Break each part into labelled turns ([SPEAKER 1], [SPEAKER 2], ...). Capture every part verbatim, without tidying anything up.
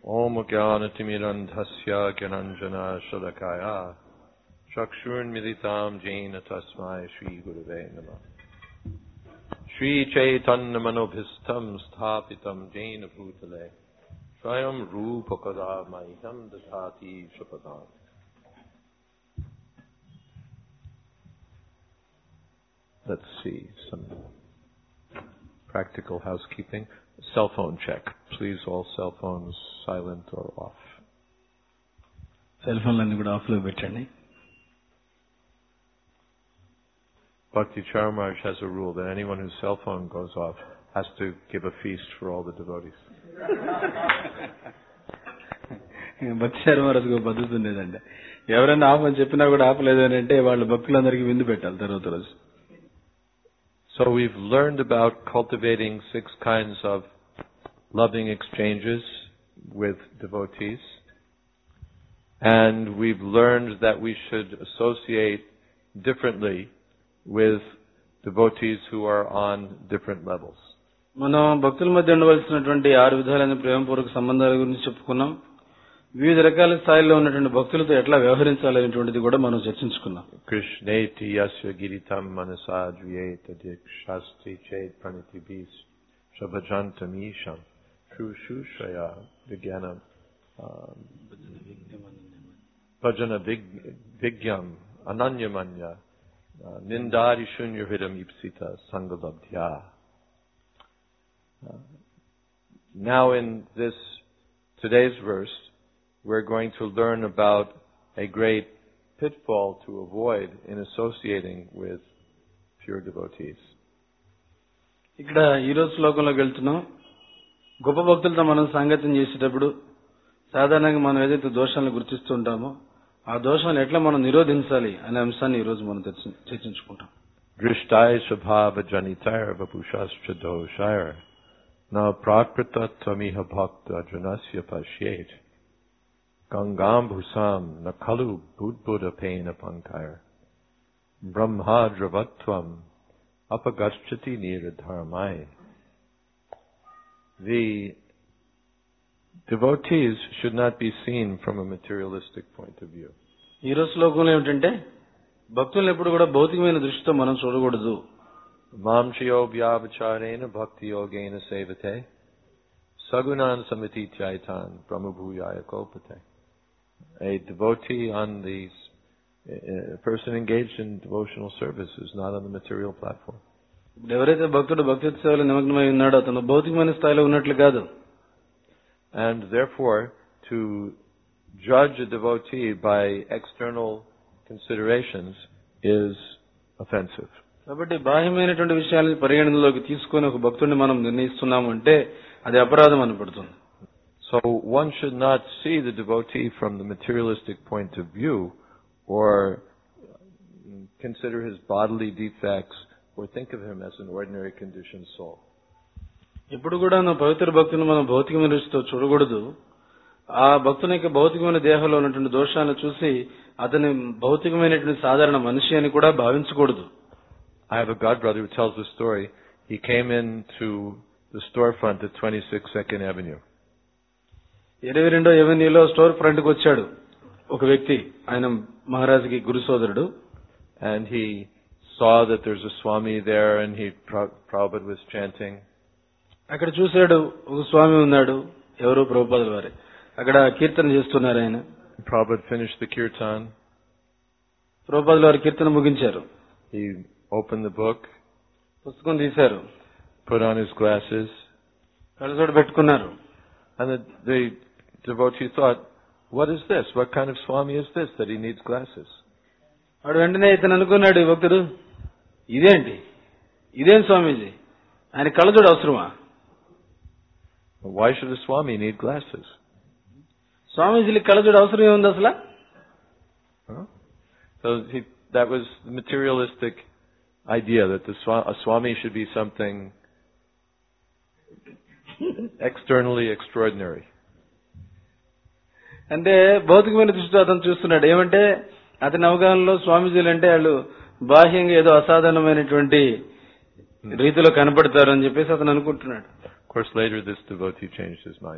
[SPEAKER 1] Om Jnanatimirandhasya Gyananjana Shalakaya Chakshurmilitam Jena Tasmai Shri Gurave Namah. Shri Chaitanya Manobhistam Sthapitam Jena Bhutale Swayam Rupakada Maham Dadhati Shapadam. Let's see some practical housekeeping. Cell phone check. Please, all cell phones silent or off.
[SPEAKER 2] Cell phone landi kuda off lo pettandi.
[SPEAKER 1] Bhakti Charamaj has a rule that anyone whose cell phone goes off has to give a feast for all the devotees.
[SPEAKER 2] Bhakti Charamaj ku paddhati undedandi. Evarana off అని చెప్పినా కూడా ఆపలేదు అని అంటే వాళ్ళు భక్తులందరికీ విందు పెట్టాలి తర్వాత రోజు.
[SPEAKER 1] So we've learned about cultivating six kinds of loving exchanges with devotees. And we've learned that we should associate differently with devotees who are on different levels.
[SPEAKER 2] మనం భక్తుల మధ్య ఉండవలసినటువంటి ఆరు విధాలైన ప్రేమపూర్వక సంబంధాల గురించి చెప్పుకున్నాం. వివిధ రకాల స్థాయిలో ఉన్నటువంటి భక్తులతో ఎట్లా వ్యవహరించాలనేటువంటిది కూడా మనం చర్చించుకున్నాం.
[SPEAKER 1] కృష్ణేతి యస్య గిరితం మనసా ద్వ్యేత దీక్షాస్తి చేత్ ప్రణితిభిః శభజంతమీశం శుశ్రూషయా విజ్ఞానం భజన విజ్ఞం అనన్యమన్య నిందారి శూన్యహృదయం ఈప్సిత సంగలబ్ధ్యా. Now in this today's verse we're going to learn about a great pitfall to avoid in associating with pure devotees.
[SPEAKER 2] ఇక్కడ ఈ రోజు శ్లోకంలోకి వెళ్తున్నాం. గొప్ప భక్తులతో మనం సాంగత్యం చేసేటప్పుడు సాధారణంగా మనం ఏదైతే దోషాలను గుర్తిస్తూ ఉంటామో ఆ దోషాలను ఎట్లా మనం నిరోధించాలి అనే అంశాన్ని ఈ రోజు మనం చర్చించుకుంటాం.
[SPEAKER 1] దృష్టాయ స్వభావ జనితైర వపుషాశ్చ దోషైర నా ప్రాకృతత్వమిహ భక్త Janasya పశ్యేత్ Gangam bhusam nakalu budbuddha pena pankaya brahma dravatvam apagashchati niradharmai. The devotees should not be seen from a materialistic point of view.
[SPEAKER 2] ఈ రోజు శ్లోకంలో ఏమిటంటే భక్తులను ఎప్పుడు కూడా భౌతికమైన దృష్టితో మనం చూడకూడదు.
[SPEAKER 1] మాంచయో వ్యావచారేణ భక్తి యోగేన సేవతే sagunan samiti chaitan brahmabhuyaya kopate. A devotee on these, a person engaged in devotional service is not on the material platform.
[SPEAKER 2] ఎవరైతే భక్తుడు భక్తి సేవలో నిమగ్నమై ఉన్నాడో అతను భౌతికమైన స్థాయిలో ఉన్నట్లు కాదు.
[SPEAKER 1] And therefore, to judge a devotee by external considerations is offensive.
[SPEAKER 2] కాబట్టి బాహ్యమైనటువంటి విషయాలను పరిగణనలోకి తీసుకొని ఒక భక్తుడిని మనం నిర్ణయిస్తున్నాము అంటే అది అపరాధం అనబడుతుంది.
[SPEAKER 1] So one should not see the devotee from the materialistic point of view or consider his bodily defects or think of him as an ordinary conditioned soul.
[SPEAKER 2] ఇప్పుడు కూడా నా పవిత్ర భక్తుని మనం భౌతికమైన దృష్టితో చూడకూడదు. ఆ భక్తుని యొక్క భౌతికమైన దేహంలో ఉన్నటువంటి దోషాలను చూసి అతని భౌతికమైనటువంటి సాధారణ మనిషి అని కూడా భావించకూడదు.
[SPEAKER 1] I have a god brother who tells the story. He came into the storefront at twenty-six Second Avenue.
[SPEAKER 2] ఇరవై రెండో ఎవెన్యూలో స్టోర్ ఫ్రంట్ కి వచ్చాడు ఒక వ్యక్తి. ఆయన మహారాజుకి గురు సోదరుడు.
[SPEAKER 1] And he saw that there's a Swami there and he Prabhupada was chanting.
[SPEAKER 2] అక్కడ చూశాడు ఒక స్వామి ఉన్నాడు, ఎవరో ప్రభుపాదుల వారే. అక్కడ కీర్తన చేస్తున్నారు ఆయన.
[SPEAKER 1] Prabhupada finished the kirtan.
[SPEAKER 2] ప్రభుపాదుల వారి కీర్తన ముగించారు.
[SPEAKER 1] He opened the book.
[SPEAKER 2] పుస్తకం తీశారు.
[SPEAKER 1] Put on his glasses.
[SPEAKER 2] కళ్ళజోడు పెట్టుకున్నారు.
[SPEAKER 1] And the, the devotee thought, what is this? What kind of Swami is this that he needs glasses?
[SPEAKER 2] వాడు వెంటనే ఇతను అనుకున్నాడు ఈ భక్తుడు, ఇదేంటి ఇదేం స్వామీజీ, ఆయన కళ్ళజోడు అవసరమా?
[SPEAKER 1] Why should a Swami need glasses?
[SPEAKER 2] స్వామీజీకి కళ్ళజోడు అవసరం ఏముంది అసలు?
[SPEAKER 1] Huh? So he, that was the materialistic idea that the a Swami should be something externally extraordinary.
[SPEAKER 2] అంటే భౌతికమైన దృష్టితో అతను చూస్తున్నాడు. ఏమంటే అతని అవగాహనలో స్వామీజీలు అంటే వాళ్ళు బాహ్యంగా ఏదో అసాధారణమైనటువంటి రీతిలో కనపడతారు అని చెప్పేసి అతను అనుకుంటున్నాడు.
[SPEAKER 1] Of course, later this devotee changed his mind and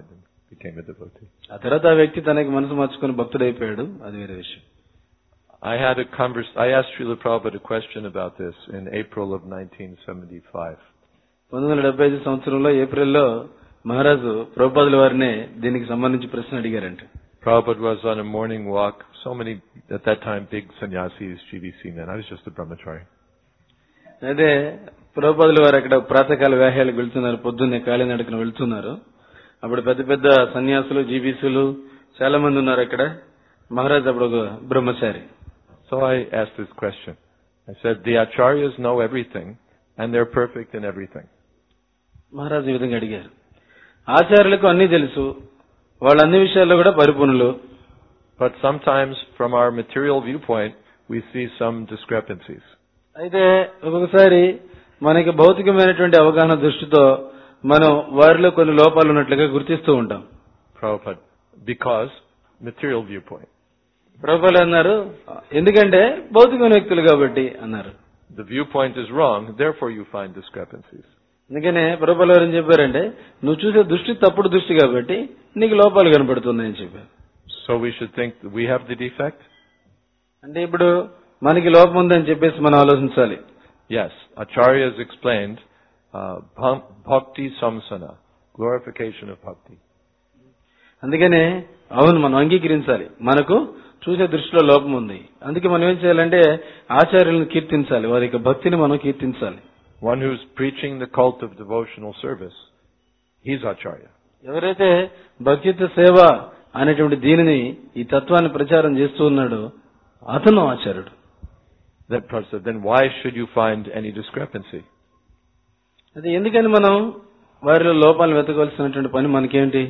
[SPEAKER 1] became a devotee.
[SPEAKER 2] ఆ తర్వాత ఆ వ్యక్తి తనకి మనసు మార్చుకుని భక్తుడైపోయాడు, అది వేరే విషయం.
[SPEAKER 1] I had a convers I asked Srila Prabhupada a question about this in April of nineteen seventy-five.
[SPEAKER 2] పంతొమ్మిది వందల డెబ్బై ఐదు సంవత్సరంలో ఏప్రిల్లో మహారాజు ప్రభుపాదుల వారిని దీనికి సంబంధించి ప్రశ్న అడిగారంట.
[SPEAKER 1] Prabhupada was on a morning walk. So many, at that time, big sannyasis, G V C men. I was just a brahmachari.
[SPEAKER 2] అదే ప్రభుపాదుల వారు అక్కడ ప్రాతకాల వ్యాహ్యాలకు వెళ్తున్నారు, పొద్దున్నే కాలినడకన వెళ్తున్నారు. అప్పుడు పెద్ద పెద్ద సన్యాసులు, జీబీసీలు చాలా మంది ఉన్నారు అక్కడ. మహారాజ్ అప్పుడు ఒక బ్రహ్మచారి.
[SPEAKER 1] So I asked this question. I said, the acharyas know everything and they're perfect in everything.
[SPEAKER 2] మహారాజు ఈ విధంగా అడిగారు. ఆచార్యులకు అన్ని తెలుసు, వాళ్ళు అన్ని విషయాల్లో కూడా పరిపూర్ణులు.
[SPEAKER 1] But sometimes from our material viewpoint, we see some discrepancies.
[SPEAKER 2] అయితే ఒక్కొక్కసారి మనకి భౌతికమైనటువంటి అవగాహన దృష్టితో మనం వారిలో కొన్ని లోపాలు ఉన్నట్లుగా గుర్తిస్తూ ఉంటాం.
[SPEAKER 1] Prabhupada, because material viewpoint.
[SPEAKER 2] ప్రభుపాదులు అన్నారు, ఎందుకంటే భౌతికమైన వ్యక్తులు కాబట్టి అన్నారు.
[SPEAKER 1] The viewpoint is wrong, therefore you find discrepancies.
[SPEAKER 2] అందుకనే ప్రభుపాదులు వారు ఏం చెప్పారంటే, నువ్వు చూసే దృష్టి తప్పుడు దృష్టి కాబట్టి నీకు లోపాలు కనపడుతున్నాయని చెప్పారు.
[SPEAKER 1] So we should think that we have the defect?
[SPEAKER 2] అంటే ఇప్పుడు మనకి లోపం ఉందని చెప్పేసి మనం ఆలోచించాలి.
[SPEAKER 1] Yes, acharyas explained uh, bhakti samsana, glorification of bhakti.
[SPEAKER 2] అందుకనే అవును, మనం అంగీకరించాలి, మనకు చూసే దృష్టిలో లోపం ఉంది. అందుకే మనం ఏం చేయాలంటే ఆచార్యులను కీర్తించాలి, వారి యొక్క భక్తిని మనం కీర్తించాలి.
[SPEAKER 1] One who's preaching the cult of devotional service, he's acharya.
[SPEAKER 2] ఎవరైతే భక్తియుత సేవ అనేటువంటి దీనిని, ఈ తత్వాన్ని ప్రచారం చేస్తూ ఉన్నాడో అతను ఆచార్యుడు.
[SPEAKER 1] That person, then why should you find any discrepancy?
[SPEAKER 2] అది ఎందుకని మనం వారిలో లోపాలు వెతకవలసినటువంటి పని మనకేంటి?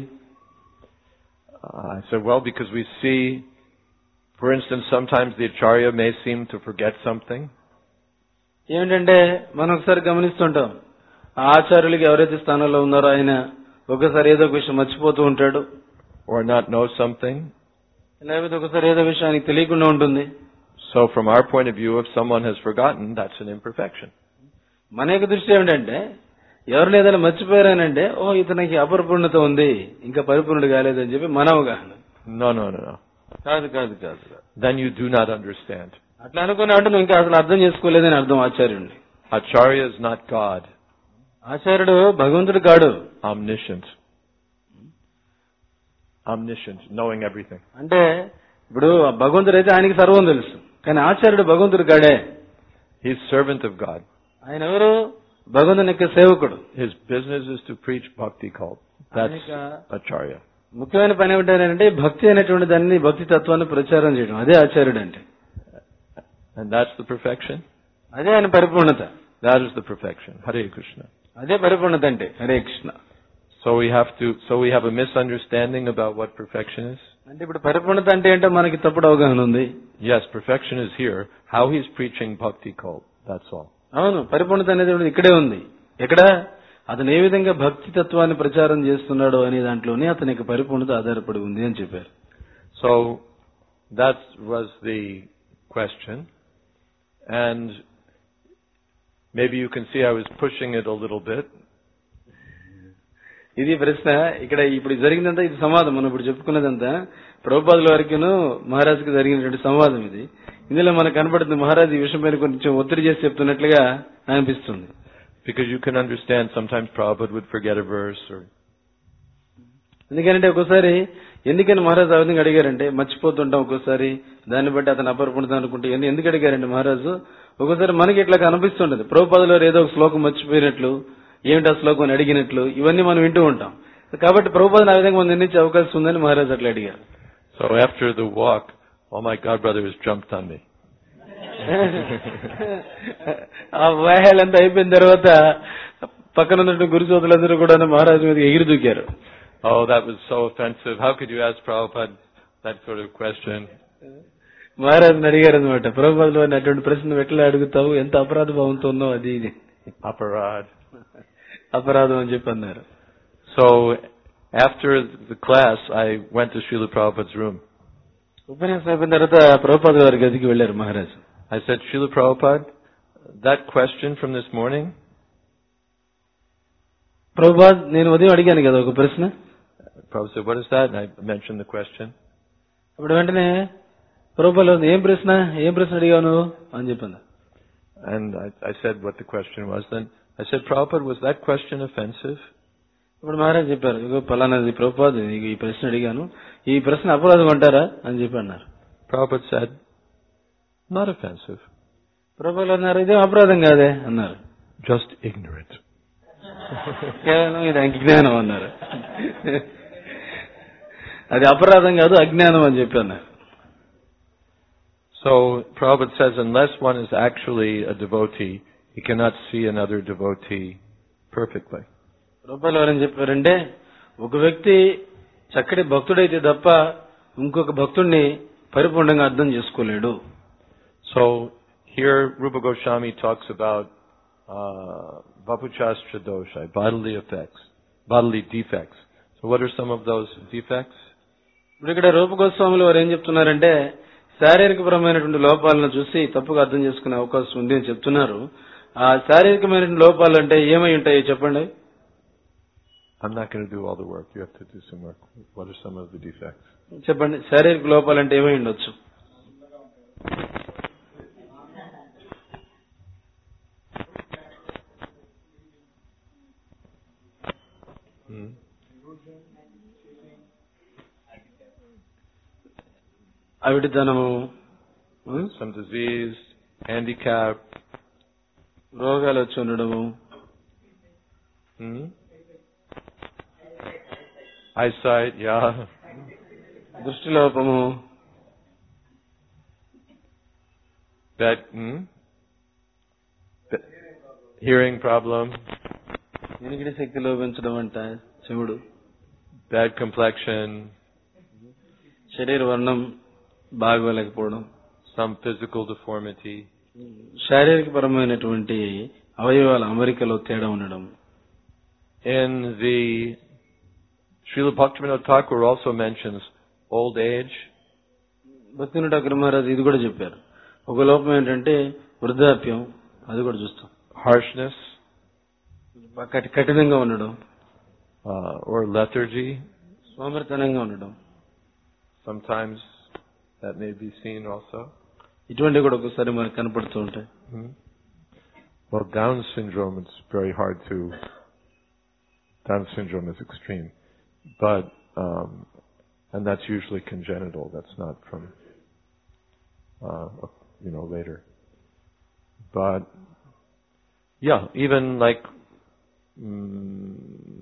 [SPEAKER 1] Uh, I said, well, because we see, for instance, sometimes the acharya may seem to forget something.
[SPEAKER 2] ఏమిటంటే మనం ఒకసారి గమనిస్తుంటాం, ఆ ఆచార్యులకి ఎవరైతే స్థానంలో ఉన్నారో ఆయన ఒకసారి ఏదో ఒక విషయం మర్చిపోతూ ఉంటాడు,
[SPEAKER 1] or not know something.
[SPEAKER 2] లేకపోతే ఒకసారి ఏదో విషయం ఆయనకి తెలియకుండా ఉంటుంది.
[SPEAKER 1] So from our point of view, if someone has forgotten, that's an imperfection.
[SPEAKER 2] మన యొక్క దృష్టి ఏమిటంటే, ఎవరు ఏదైనా మర్చిపోయారనంటే, ఓ ఇతనికి అపరిపూర్ణత ఉంది, ఇంకా పరిపూర్ణుడు కాలేదని చెప్పి మన అవగాహన.
[SPEAKER 1] No, no, no, no.
[SPEAKER 2] కాదు కాదు కాదు
[SPEAKER 1] Then you do not understand.
[SPEAKER 2] అట్లా అనుకున్నావంటే నువ్వు ఇంకా అసలు అర్థం చేసుకోలేదని అర్థం ఆచార్యుడిని.
[SPEAKER 1] Acharya is not God.
[SPEAKER 2] ఆచార్యుడు భగవంతుడు కాడు.
[SPEAKER 1] Omniscient. Omniscient, knowing everything.
[SPEAKER 2] అంటే ఇప్పుడు భగవంతుడు అయితే ఆయనకి సర్వం తెలుసు, కానీ ఆచార్యుడు భగవంతుడు కాడే.
[SPEAKER 1] He's servant of God.
[SPEAKER 2] ఆయన ఎవరు? భగవంతుని యొక్క సేవకుడు.
[SPEAKER 1] His business is to preach bhakti cult. That's acharya.
[SPEAKER 2] ముఖ్యమైన పని ఏమిటంటే భక్తి అనేటువంటి దాన్ని, భక్తి తత్వాన్ని ప్రచారం చేయడం, అదే ఆచార్యుడు అంటే.
[SPEAKER 1] And that's the perfection?
[SPEAKER 2] అదే ఆయన పరిపూర్ణత.
[SPEAKER 1] That is the perfection. Hare Krishna.
[SPEAKER 2] అదే పరిపూర్ణత అంటే. Hare Krishna.
[SPEAKER 1] So we have to, so we have a misunderstanding about what perfection is?
[SPEAKER 2] అంటే ఇప్పుడు పరిపూర్ణత అంటే ఏంటో మనకి తప్పుడు అవగాహన ఉంది.
[SPEAKER 1] Yes, perfection is here. How he's preaching bhakti cult. That's all.
[SPEAKER 2] అవును, పరిపూర్ణత అనేది ఇక్కడే ఉంది. ఎక్కడ? అతను ఏ విధంగా భక్తి తత్వాన్ని ప్రచారం చేస్తున్నాడో అనే దాంట్లోనే అతని యొక్క పరిపూర్ణత ఆధారపడి ఉంది అని చెప్పారు.
[SPEAKER 1] So that was the question. And maybe you can see I was pushing it a little bit.
[SPEAKER 2] ఇది ప్రశ్న. ఇక్కడ ఇప్పుడు జరిగిందంతా ఇది సంవాదం. మనం ఇప్పుడు చెప్పుకున్నదంతా ప్రభుపాదుల వారికిను మహారాజుకి జరిగినటువంటి సంవాదం ఇది. ఇందులో మనకు కనబడుతుంది మహారాజు ఈ విషయం పైన కొంచెం ఒత్తిడి చేసి చెప్తున్నట్లుగా అనిపిస్తుంది.
[SPEAKER 1] Because you can understand sometimes Prabhupada would forget a verse or...
[SPEAKER 2] ఎందుకంటే ఒక్కోసారి ఎందుకని మహారాజు ఆ విధంగా అడిగారంటే, మర్చిపోతుంటాం ఒక్కోసారి, దాన్ని బట్టి అతను అపరిపూర్ణత అనుకుంటే ఎందుకు అడిగారంటే మహారాజు, ఒక్కోసారి మనకి ఇట్లా కనిపిస్తుంటది ప్రభుపాదుల వారు ఏదో ఒక శ్లోకం మర్చిపోయినట్లు, ఏమిటి ఆ శ్లోకం అని అడిగినట్లు, ఇవన్నీ మనం వింటూ ఉంటాం. కాబట్టి ప్రభుపాదుని ఆ విధంగా మనం నిర్ణయించే అవకాశం ఉందని మహారాజు అట్లా అడిగారు.
[SPEAKER 1] So after the walk, all my godbrother has jumped on me.
[SPEAKER 2] ఆ వ్యాయాలంతా అయిపోయిన తర్వాత పక్కన ఉన్నటువంటి గురు సోదరులందరూ కూడా మహారాజు మీద ఎగిరి దూకారు.
[SPEAKER 1] Oh, that was so offensive. How could you ask Prabhupada that sort of question?
[SPEAKER 2] మహారాజుని అడిగారు అనమాట, ప్రభుపాదుల వారిని అటువంటి ప్రశ్న ఎట్లా అడుగుతావు, ఎంత అపరాధ భావంతో ఉన్నావు, అది ఇది
[SPEAKER 1] అపరాధ్
[SPEAKER 2] అపరాధం అని చెప్పి అన్నారు.
[SPEAKER 1] So after the class, I went to Srila Prabhupada's room.
[SPEAKER 2] ఉపన్యాసం అయిపోయిన తర్వాత ప్రభుపాదుల వారి గదికి వెళ్లారు మహారాజు.
[SPEAKER 1] I said, Srila Prabhupada, that question from this morning,
[SPEAKER 2] Prabhupad, నేను ఉదయం అడిగాను కదా ఒక ప్రశ్న,
[SPEAKER 1] Prabhupada said, what is that? And I mentioned the question.
[SPEAKER 2] అప్పుడు వెంటనే ప్రభుపాలు ఏం ప్రశ్న ఏం ప్రశ్న అడిగావు నువ్వు అని చెప్పాను.
[SPEAKER 1] And I, I said what the question was. Then I said, Prabhupada, was that question offensive?
[SPEAKER 2] ఇప్పుడు మహారాజ్ చెప్పారు, ఇగో పలానాది ప్రభుపాద్ నీకు ఈ ప్రశ్న అడిగాను, ఈ ప్రశ్న అపరాధం అంటారా అని చెప్పి అన్నారు.
[SPEAKER 1] Prabhupada said, not offensive.
[SPEAKER 2] ప్రభుపాలు అన్నారు, ఇదే అపరాధం కాదే అన్నారు.
[SPEAKER 1] Just ignorant.
[SPEAKER 2] కేవలం ఇది అజ్ఞానం అన్నారు. అది అపరాధం కాదు, అజ్ఞానం అని చెప్పి అన్నారు.
[SPEAKER 1] So Prabhupada says, unless one is actually a devotee, he cannot see another devotee perfectly.
[SPEAKER 2] ప్రభుపాలు ఎవరని చెప్పారంటే, ఒక వ్యక్తి చక్కటి భక్తుడైతే తప్ప ఇంకొక భక్తుడిని పరిపూర్ణంగా అర్థం చేసుకోలేడు.
[SPEAKER 1] So here Rupa Goswami talks about uh, vapuchastra dosha, bodily effects, bodily defects. So what are some of those defects?
[SPEAKER 2] ఇప్పుడు ఇక్కడ రూప గోస్వాములు వారు ఏం చెప్తున్నారంటే, శారీరకపరమైనటువంటి లోపాలను చూసి తప్పుగా అర్థం చేసుకునే అవకాశం ఉంది అని చెప్తున్నారు. ఆ శారీరకమైనటువంటి లోపాలు అంటే ఏమై ఉంటాయో చెప్పండి.
[SPEAKER 1] I'm not going to do all the work. You have to do some work. What are some of the defects?
[SPEAKER 2] చెప్పండి, శారీరక లోపాలు అంటే ఏమై ఉండొచ్చు?
[SPEAKER 1] Hmm?
[SPEAKER 2] అవిటితనము,
[SPEAKER 1] some disease, handicap,
[SPEAKER 2] రోగాలు వచ్చి ఉండడము,
[SPEAKER 1] hmm? eyesight, yeah,
[SPEAKER 2] దృష్టి లోపము,
[SPEAKER 1] that, hmm? That hearing problem,
[SPEAKER 2] వినికిడి శక్తి లోపించడం అంట, చెవుడు,
[SPEAKER 1] bad complexion,
[SPEAKER 2] శరీర వర్ణం బాగోలేకపోవడం,
[SPEAKER 1] some physical deformity,
[SPEAKER 2] శారీరకపరమైనటువంటి అవయవాల అమరికలో తేడా ఉండడం.
[SPEAKER 1] In the Srila Bhaktivinoda Thakur also mentions old age.
[SPEAKER 2] భక్తివినోద Thakur Maharaj ఇది కూడా చెప్పారు. ఒక లోపం ఏంటంటే వృద్ధాప్యం, అది కూడా చూస్తాం.
[SPEAKER 1] Harshness,
[SPEAKER 2] కఠినంగా ఉండడం,
[SPEAKER 1] uh, or lethargy.
[SPEAKER 2] సోమరితనంగా ఉండడం.
[SPEAKER 1] Sometimes that may be seen also.
[SPEAKER 2] ఇటువంటి కూడా ఒకసారి మనకు కనపడుతూ ఉంటాయి.
[SPEAKER 1] Hmm? Well, Down syndrome, it's very hard to. Down syndrome is extreme, but um, and that's usually congenital. That's not from, uh, you know, later. But yeah, even like mm,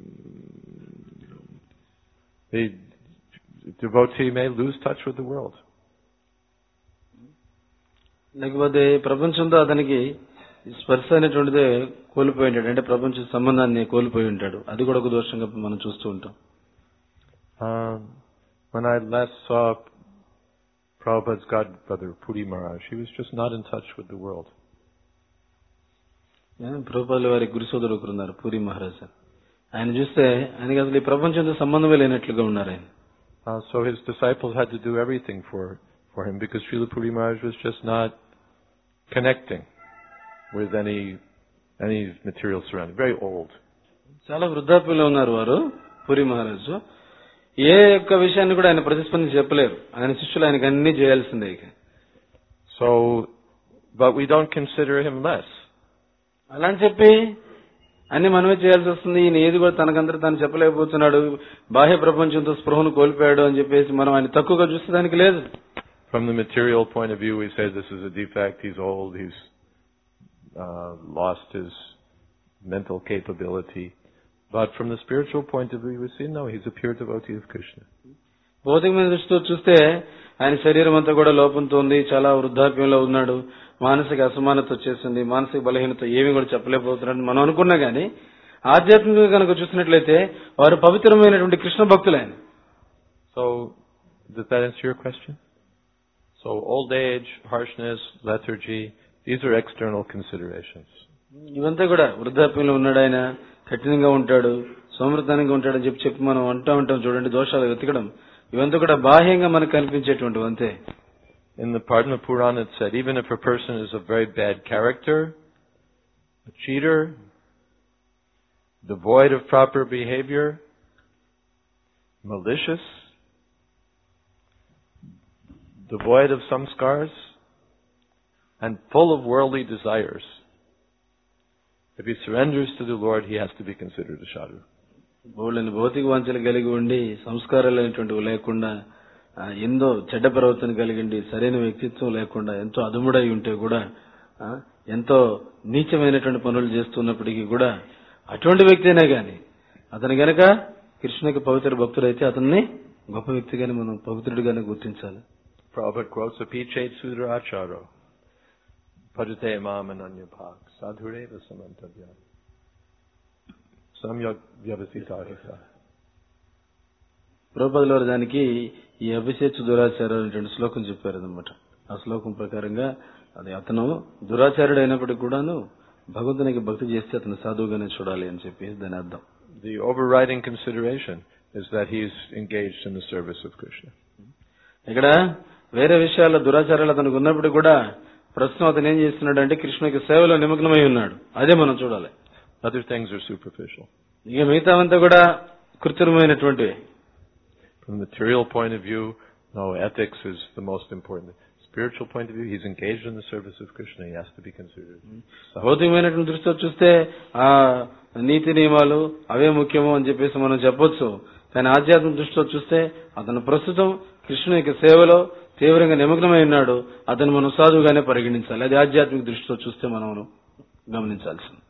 [SPEAKER 1] the devotee may lose touch with the world.
[SPEAKER 2] లేకపోతే ప్రపంచంతో అతనికి స్పర్శ అనేటువంటిదే కోల్పోయి ఉంటాడు, అంటే ప్రపంచ సంబంధాన్ని కోల్పోయి ఉంటాడు. అది కూడా ఒక దోషంగా మనం చూస్తూ ఉంటాం.
[SPEAKER 1] Um, when I last saw Prabhupada's godbrother Puri Maharaj, he was just not in touch with the world.
[SPEAKER 2] ప్రభుపాదుల వారి గురు సోదరుడు ఒకరు ఉన్నారు, పూరి మహారాజ్. ఆయన చూస్తే ఆయనకి అసలు ఈ ప్రపంచంతో సంబంధమే లేనట్లుగా ఉన్నారు ఆయన.
[SPEAKER 1] Uh, so his disciples had to do everything for for him because Srila Puri Maharaj was just not connecting with any any material surrounding. Very old.
[SPEAKER 2] చాలా వృద్ధాప్యంలో ఉన్నారు వారు పూరి మహారాజు. ఏ ఒక్క విషయాన్ని కూడా ఆయన ప్రతిస్పందించి చెప్పలేరు. ఆయన శిష్యులు ఆయనకు అన్ని చేయాల్సిందే.
[SPEAKER 1] So, but we don't consider him less.
[SPEAKER 2] అలా అని చెప్పి అన్ని మనమే చేయాల్సి వస్తుంది, ఈయన ఏది కూడా తనకంతా తాను చెప్పలేకపోతున్నాడు, బాహ్య ప్రపంచంతో స్పృహను కోల్పోయాడు అని చెప్పేసి మనం ఆయన తక్కువగా చూస్తే దానికి లేదు.
[SPEAKER 1] From the material point of view, we say this is a defect, he's old, he's uh, lost his mental capability. But from the spiritual point of view, we see, no, he's a pure devotee of Krishna.
[SPEAKER 2] భౌతికమైన దృష్టితో చూస్తే ఆయన శరీరం అంతా కూడా లోపంతో ఉంది, చాలా వృద్ధాప్యంలో ఉన్నాడు, మానసిక అసమానత వచ్చేసింది, మానసిక బలహీనత ఏమీ కూడా చెప్పలేకపోతున్నాడు మనం అనుకున్నా గానీ, ఆధ్యాత్మికంగా కనుక చూసినట్లయితే వారు పవిత్రమైనటువంటి కృష్ణ భక్తులు ఆయన.
[SPEAKER 1] So, does that answer your question? So, old age, harshness, lethargy, these are external considerations.
[SPEAKER 2] ఇవంతా కూడా వృద్ధాప్యంలో ఉన్నాడు ఆయన, కఠినంగా ఉంటాడు, సోమృతానంగా ఉంటాడని చెప్పి చెప్పి మనం అంటూ ఉంటాం చూడండి, దోషాలు వెతకడం, ఇవంతా కూడా బాహ్యంగా మనకు కనిపించేటువంటివి అంతే.
[SPEAKER 1] In the Padma Purana it said, even if a person is of very bad character, a cheater, devoid of proper behavior, malicious, devoid of samskars, and full of worldly desires, if he surrenders to the Lord, he has to be considered a sadhu.
[SPEAKER 2] బోళ్ళని భౌతిక వాంఛలు కలిగి ఉండి సంస్కారాలు అనేటువంటివి లేకుండా ఎంతో చెడ్డ ప్రవర్తన కలిగిండి సరైన వ్యక్తిత్వం లేకుండా ఎంతో అదుముడై ఉంటే కూడా ఎంతో నీచమైనటువంటి పనులు చేస్తున్నప్పటికీ కూడా అటువంటి వ్యక్తినే గాని అతను గనక కృష్ణునికి పవిత్ర భక్తుడైతే అతన్ని గొప్ప వ్యక్తిగానే మనం పవిత్రుడిగానే గుర్తించాలి.
[SPEAKER 1] Prabhupada quotes Apichet Sudracharo Pajate Mamananya Bhag Sadhureva Samantavya Samyak Vyavasitahisa.
[SPEAKER 2] ప్రభుపాదుల వారు దానికి ఈ అభిషేచు దురాచారం అనేటువంటి శ్లోకం చెప్పారనమాట. ఆ శ్లోకం ప్రకారంగా అది అతను దురాచారుడు అయినప్పటికీ కూడాను భగవంతునికి భక్తి చేస్తే అతను సాధువుగానే చూడాలి అని చెప్పి దాని అర్థం.
[SPEAKER 1] The overriding consideration is that he is engaged in the service of Krishna.
[SPEAKER 2] ఇక్కడ వేరే విషయాల్లో దురాచారాలు అతనికి ఉన్నప్పుడు కూడా ప్రస్తుతం అతను ఏం చేస్తున్నాడు అంటే కృష్ణునికి సేవలో నిమగ్నమై ఉన్నాడు. అదే మనం చూడాలి.
[SPEAKER 1] Other things are superficial.
[SPEAKER 2] ఇక మిగతావంతా కూడా కృత్రిమైనటువంటివి.
[SPEAKER 1] From the material point of view, no, ethics is the most important. Spiritual point of view, he's engaged in the service of Krishna. He has to be considered.
[SPEAKER 2] భౌతికమైనటువంటి దృష్టితో చూస్తే ఆ నీతి నియమాలు అవే ముఖ్యము అని చెప్పేసి మనం చెప్పొచ్చు. కానీ ఆధ్యాత్మిక దృష్టితో చూస్తే అతను ప్రస్తుతం కృష్ణుని యొక్క సేవలో తీవ్రంగా నిమగ్నమై ఉన్నాడు. అతను మనం సాధువుగానే పరిగణించాలి. అది ఆధ్యాత్మిక దృష్టితో చూస్తే మనం గమనించాల్సింది.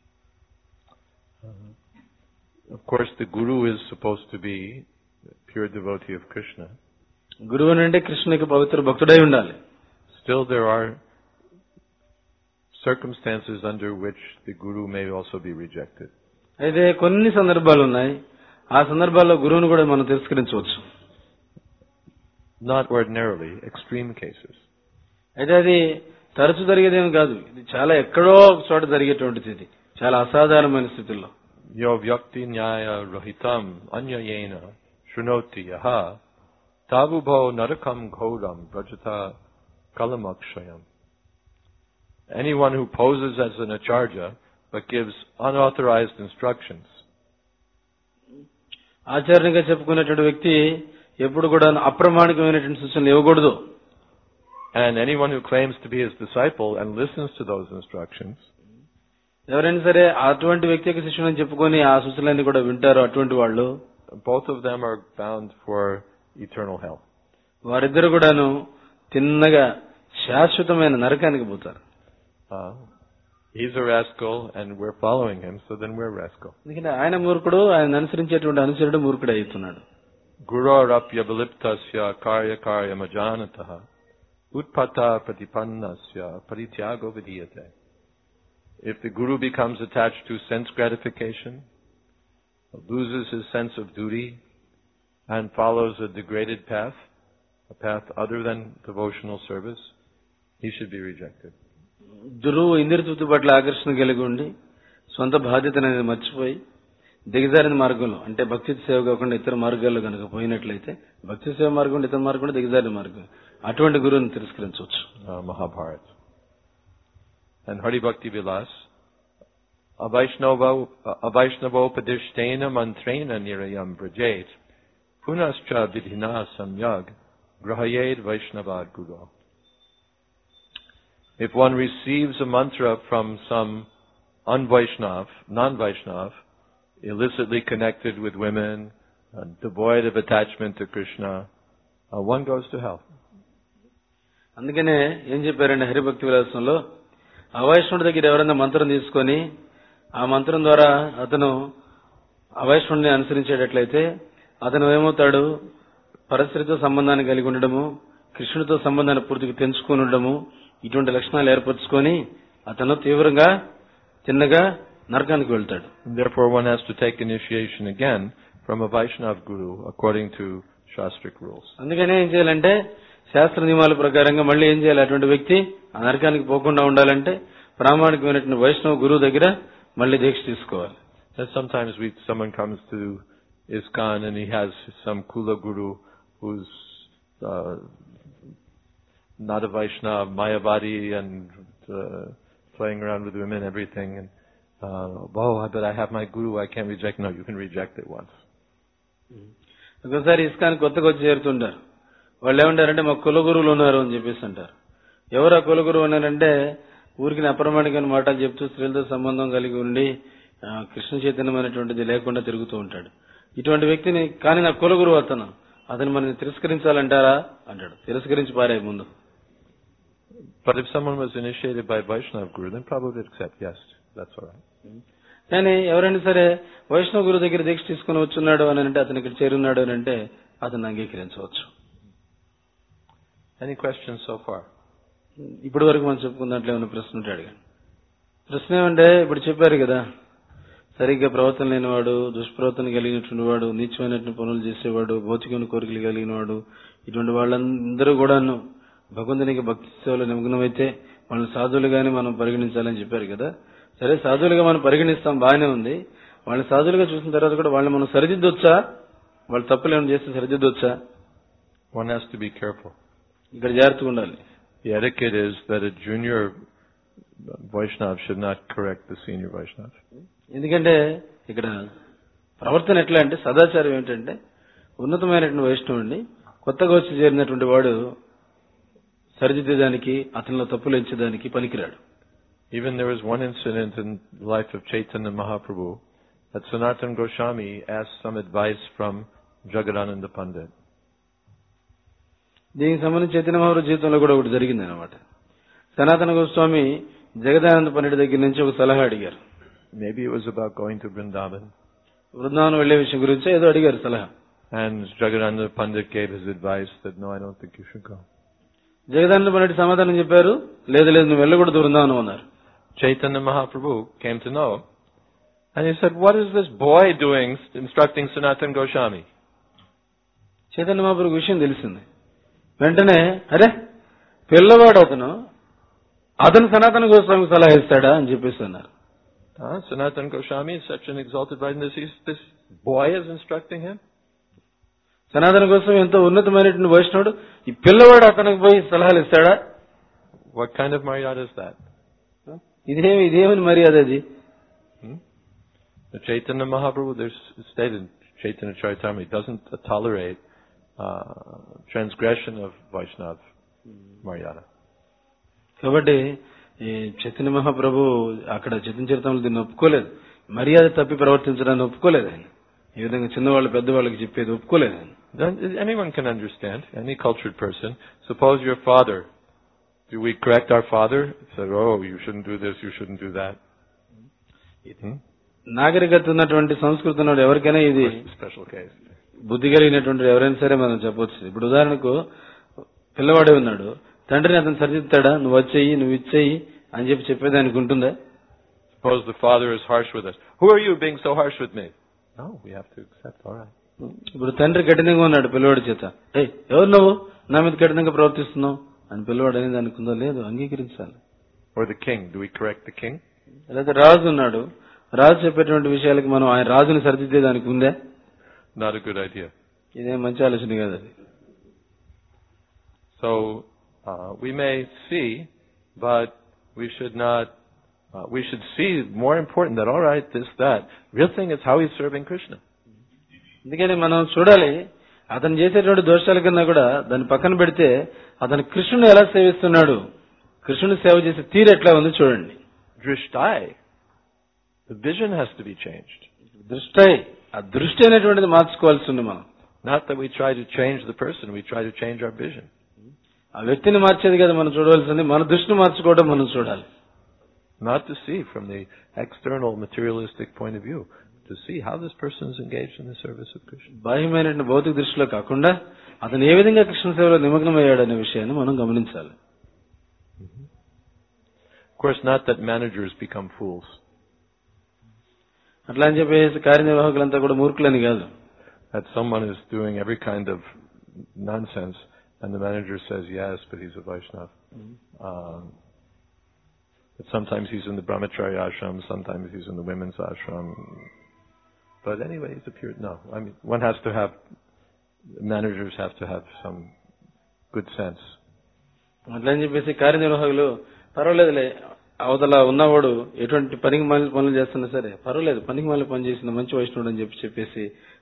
[SPEAKER 1] Of course, the guru is supposed to be pure devotee of Krishna.
[SPEAKER 2] గురువు అంటే కృష్ణునికి పవిత్ర భక్తుడై ఉండాలి.
[SPEAKER 1] Still, there are circumstances under which the guru may also be rejected.
[SPEAKER 2] అయితే కొన్ని సందర్భాలు ఉన్నాయి. ఆ సందర్భాల్లో గురువును కూడా మనం తిరస్కరించవచ్చు.
[SPEAKER 1] Not ordinarily, extreme cases.
[SPEAKER 2] అయితే అది తరచు జరిగేదేమి కాదు. ఇది చాలా ఎక్కడో ఒక చోట జరిగేటువంటిది. ఇది చాలా అసాధారణమైన స్థితిలో.
[SPEAKER 1] Yo vyakti nyaya rohitam anyayena shrunoti yaha tavubho narakam ghoram vrajata kalamakshayam. Anyone who poses as an acharya but gives unauthorized instructions.
[SPEAKER 2] ఆచార్యంగా చెప్పుకునేటువంటి వ్యక్తి ఎప్పుడు కూడా అప్రమాణికమైనటువంటి సూచనలు ఇవ్వకూడదు.
[SPEAKER 1] And anyone who claims to be his disciple and listens to those instructions,
[SPEAKER 2] ఎవరైనా సరే అటువంటి వ్యక్తి యొక్క శిష్యుని చెప్పుకొని ఆ సూచనలన్నీ కూడా వింటారు. అటువంటి వాళ్ళు
[SPEAKER 1] both of them are bound for eternal hell.
[SPEAKER 2] వారిద్దరు కూడాను తిన్నగా శాశ్వతమైన నరకానికి పోతారు.
[SPEAKER 1] Uh, he's a rascal and we're following him, so then we're rascal.
[SPEAKER 2] ఎందుకంటే ఆయన మూర్ఖుడు, ఆయన అనుసరించేటువంటి అనుసరుడు మూర్ఖుడు అవుతున్నాడు.
[SPEAKER 1] Gurorapya baliptasya karya karya majanataha utpata pratipannasya parityago vidiyate. If the guru becomes attached to sense gratification, loses his sense of duty, and follows a degraded path, a path other than devotional service, he should be rejected.
[SPEAKER 2] గురువు ఇంద్రియ తృప్తి పట్ల ఆకర్షణ కలిగి ఉండి సొంత బాధ్యతను అనేది మర్చిపోయి దిగజారిన మార్గంలో అంటే భక్తి సేవ కాకుండా ఇతర మార్గాల్లో కనుక పోయినట్లయితే భక్తి సేవ మార్గం ఇతర మార్గం దిగజారిన మార్గం అటువంటి గురువుని తిరస్కరించవచ్చు.
[SPEAKER 1] Mahabharata. And Hari Bhakti Vilas, Avaishnavopadishtena mantrena nirayam brajet, punascha vidhina samyag, grahayed Vaishnavad Guru. If one receives a mantra from some un-Vaishnav, non-Vaishnav, illicitly connected with women, uh, devoid of attachment to Krishna, uh, one goes to hell.
[SPEAKER 2] అందుకనే ఏం చెప్పారండి హరిభక్తి విలాసంలో, అవైష్ణుడి దగ్గర ఎవరైనా మంత్రం తీసుకొని ఆ మంత్రం ద్వారా అతను అవైష్ణుడిని అనుసరించేటట్లయితే అతను ఏమవుతాడు, పరస్త్రీతో సంబంధాన్ని కలిగి ఉండడము, కృష్ణుడితో సంబంధాన్ని పూర్తిగా తెంచుకొని ఉండడము, ఇటువంటి లక్షణాలు ఏర్పరచుకొని అతను తీవ్రంగా చిన్నగా నరకానికి వెళ్తాడు.
[SPEAKER 1] Therefore one has to take initiation again from a Vaishnav guru according to Shastric rules.
[SPEAKER 2] అందుకనే ఏం చేయాలంటే శాస్త్ర నియమాల ప్రకారంగా మళ్ళీ ఏం చేయాలి, అటువంటి వ్యక్తి ఆ నరకానికి పోకుండా ఉండాలంటే ప్రామాణికమైనటువంటి వైష్ణవ గురువు దగ్గర మళ్ళీ దీక్ష తీసుకోవాలి.
[SPEAKER 1] That sometimes we someone comes to ISKCON and he has some Kula guru who's uh, not a Vaishnava, Mayavadi and uh, playing around with women, everything. And uh, oh, but I have my guru, I can't reject. No, you can reject it once.
[SPEAKER 2] ఒకసారి ఇస్కాన్ కొత్తగా వచ్చి చేరుతుంటారు. వాళ్ళు ఏమంటారంటే మా కులగురువులు ఉన్నారు అని చెప్పేసి అంటారు. ఎవరు ఆ కులగురువు అన్నారంటే ఊరికి అప్రమాణికమైన మాటలు చెప్తూ స్త్రీలతో సంబంధం కలిగి ఉండి కృష్ణ చైతన్యమైనటువంటిది లేకుండా తిరుగుతూ ఉంటాడు. ఇటువంటి వ్యక్తిని కానీ నా కులగురువు అతను అతను మనని తిరస్కరించాలంటారా అంటాడు. తిరస్కరించి పారాయి ముందు.
[SPEAKER 1] But if someone was initiated by Vaishnava Guru, then probably would accept, yes, that's all right.
[SPEAKER 2] కానీ ఎవరైనా సరే వైష్ణవ గురు దగ్గర దీక్ష తీసుకుని వచ్చున్నాడు అని అంటే అతను ఇక్కడ చేరున్నాడు అని అంటే అతను అంగీకరించవచ్చు.
[SPEAKER 1] Any questions so far?
[SPEAKER 2] ఇప్పటి వరకు మనం చెప్పుకున్న దాంట్లో ఏమైనా ప్రశ్న ఉంటే అడిగాను. ప్రశ్న ఏమంటే ఇప్పుడు చెప్పారు కదా, సరిగ్గా ప్రవర్తన లేనివాడు, దుష్ప్రవర్తన కలిగినటువంటి వాడు, నీచమైనటువంటి పనులు చేసేవాడు, భౌతికమైన కోరికలు కలిగిన వాడు, ఇటువంటి వాళ్ళందరూ కూడాను భగవంతునికి భక్తి సేవలో నిమగ్నమైతే వాళ్ళని సాధువులుగానే మనం పరిగణించాలని చెప్పారు కదా. సరే, సాధువులుగా మనం పరిగణిస్తాం, బాగానే ఉంది. వాళ్ళని సాధువులుగా చూసిన తర్వాత కూడా వాళ్ళని మనం సరిదిద్దొచ్చా? వాళ్ళు తప్పులు ఏమైనా చేస్తే సరిదిద్దొచ్చా?
[SPEAKER 1] One has to be careful.
[SPEAKER 2] ఇక్కడ జాగ్రత్తగా ఉండాలి.
[SPEAKER 1] The etiquette is that a junior Vaishnava should not correct the senior Vaishnava.
[SPEAKER 2] ఎందుకంటే ఇక్కడ ప్రవర్తన ఎట్లా అంటే సదాచారం ఏంటంటే ఉన్నతమైనటువంటి వైష్ణవుడిని కొత్తగా వచ్చి చేరినటువంటి వాడు సరిదిద్దేదానికి, అతనిలో తప్పులు ఎంచేదానికి పనికిరాడు.
[SPEAKER 1] Even there was one incident in the life of Chaitanya Mahaprabhu that Sanatana Goswami asked some advice from Jagadananda Pandit.
[SPEAKER 2] దీనికి సంబంధించి చైతన్య మహాప్రభు జీవితంలో కూడా ఒకటి జరిగింది అన్నమాట. సనాతన గోస్వామి జగదానంద పండిట్ దగ్గర నుంచి ఒక సలహా అడిగారు.
[SPEAKER 1] Maybe it was about going to Vrindavan.
[SPEAKER 2] Vrindavanam వెళ్లే విషయం గురించి ఏదో అడిగారు సలహా.
[SPEAKER 1] And Jagadananda Pandit gave his advice that no, I don't think you should go.
[SPEAKER 2] జగదానంద Pandit సమాధానం చెప్పారు, లేదు లేదు నువ్వు వెళ్ళకూడదు వృందావనం అన్నారు.
[SPEAKER 1] Chaitanya Mahaprabhu came to know, and he said, what is this boy doing instructing Sanatana Goswami?
[SPEAKER 2] Chaitanya Mahaprabhu విషయం తెలిసింది. వెంటనే అరే పిల్లవాడు అతను అతను సనాతన గోస్వామికి సలహా ఇస్తాడా అని చెప్పేసి అన్నారు.
[SPEAKER 1] Uh, Sanatana Goswami is such an exalted Vaishnava. This, this boy is instructing him.
[SPEAKER 2] సనాతన గోస్వామి ఎంతో ఉన్నతమైనటువంటి వైష్ణవుడు, ఈ పిల్లవాడు అతనికి పోయి సలహాలు ఇస్తాడా?
[SPEAKER 1] What kind of maryada is that?
[SPEAKER 2] ఇదేమి ఇదేమని మర్యాద అది?
[SPEAKER 1] Hmm? The Chaitanya Mahaprabhu, there's stated Chaitanya Charitamrita, doesn't tolerate uh, transgression of Vaishnava maryada.
[SPEAKER 2] కాబట్టి ఈ చైతన్య మహాప్రభు అక్కడ చైతన్య చరిత్రలో దీన్ని ఒప్పుకోలేదు. మర్యాద తప్పి ప్రవర్తించడాన్ని ఒప్పుకోలేదు ఆయన. ఈ విధంగా చిన్నవాళ్ళు పెద్దవాళ్ళకి చెప్పేది ఒప్పుకోలేదు ఆయన.
[SPEAKER 1] Anyone can understand, any cultured person. Suppose your father, do we correct our father? Say, oh, you shouldn't do this, you shouldn't do that. Hmm?
[SPEAKER 2] నాగరికత ఉన్నటువంటి సంస్కృతి ఉన్నవాడు ఎవరికైనా ఇది
[SPEAKER 1] స్పెషల్ కేస్.
[SPEAKER 2] బుద్ధి కలిగినటువంటి ఎవరైనా సరే మనం చెప్పవచ్చు. ఇప్పుడు ఉదాహరణకు పిల్లవాడే ఉన్నాడు, తండ్రిని అతను సరిదిద్దాడా? నువ్వు వచ్చేయి, నువ్వు ఇచ్చేయి అని చెప్పి చెప్పేదానికి ఉంటుందా?
[SPEAKER 1] Suppose the father is harsh with us. Who are you being so harsh with me? No, we have to accept, all right.
[SPEAKER 2] ఇప్పుడు తండ్రి కఠినంగా ఉన్నాడు పిల్లవాడి చేత, ఏ ఎవరు నువ్వు నా మీద కఠినంగా ప్రవర్తిస్తున్నావు అని పిల్లవాడు అనేది దానికి ఉందో లేదు, అంగీకరించాలి.
[SPEAKER 1] Or the king, do we correct the king?
[SPEAKER 2] లేదా రాజు ఉన్నాడు, రాజు చెప్పేటువంటి విషయాలకి మనం ఆయన రాజుని సరిదిద్దే దానికి ఉందా?
[SPEAKER 1] Not a good idea.
[SPEAKER 2] ఇదేం మంచి ఆలోచన కాదు అది.
[SPEAKER 1] So uh, we may see, but we should not. Uh, we should see more important that all right, this that. Real thing is how he's serving Krishna.
[SPEAKER 2] అందుకని మనం చూడాలి అతను చేసేటువంటి దోషాల కన్నా కూడా దాన్ని పక్కన పెడితే అతను కృష్ణుని ఎలా సేవిస్తున్నాడు, కృష్ణుని సేవ చేసే తీరు ఎట్లా ఉందో చూడండి.
[SPEAKER 1] Drishtai, the vision has to be changed.
[SPEAKER 2] దృష్టి, ఆ దృష్టి అనేటువంటిది మార్చుకోవాల్సి ఉంది మనం.
[SPEAKER 1] Not that we try to change the person, we try to change our vision.
[SPEAKER 2] ఆ వ్యక్తిని మార్చేది కదా మనం చూడవలసింది, మన దృష్టిని మార్చుకోవడం మనం చూడాలి.
[SPEAKER 1] Not to see from the external materialistic point of view, to see how this person is engaged in the service of Krishna.
[SPEAKER 2] బాహ్యమైన భౌతిక దృష్టిలో కాకుండా అతను ఏ విధంగా కృష్ణ సేవలో నిమగ్నమయ్యాడనే విషయాన్ని మనం గమనించాలి.
[SPEAKER 1] Of course, not that managers become fools.
[SPEAKER 2] అట్లా అని చెప్పేసి కార్యనిర్వాహకులంతా కూడా మూర్ఖులని కాదు.
[SPEAKER 1] That someone is doing every kind of nonsense and the manager says yes, but he's a Vaishnava. Um, but sometimes he's in the brahmachari ashram, sometimes he's in the women's ashram. But anyway, he's appeared. No, I mean, one has to have, managers have to have some good sense.
[SPEAKER 2] అట్లా అని చెప్పేసి కార్యనిర్వాహకులు పర్వాలేదులే, అవతల ఉన్నవాడు ఎటువంటి పనికి మాలిన పనులు చేస్తున్నా సరే పర్వాలేదు, పనికి మాలిన పని చేసిన మంచి వైష్ణవుడు అని చెప్పి చెప్పేసి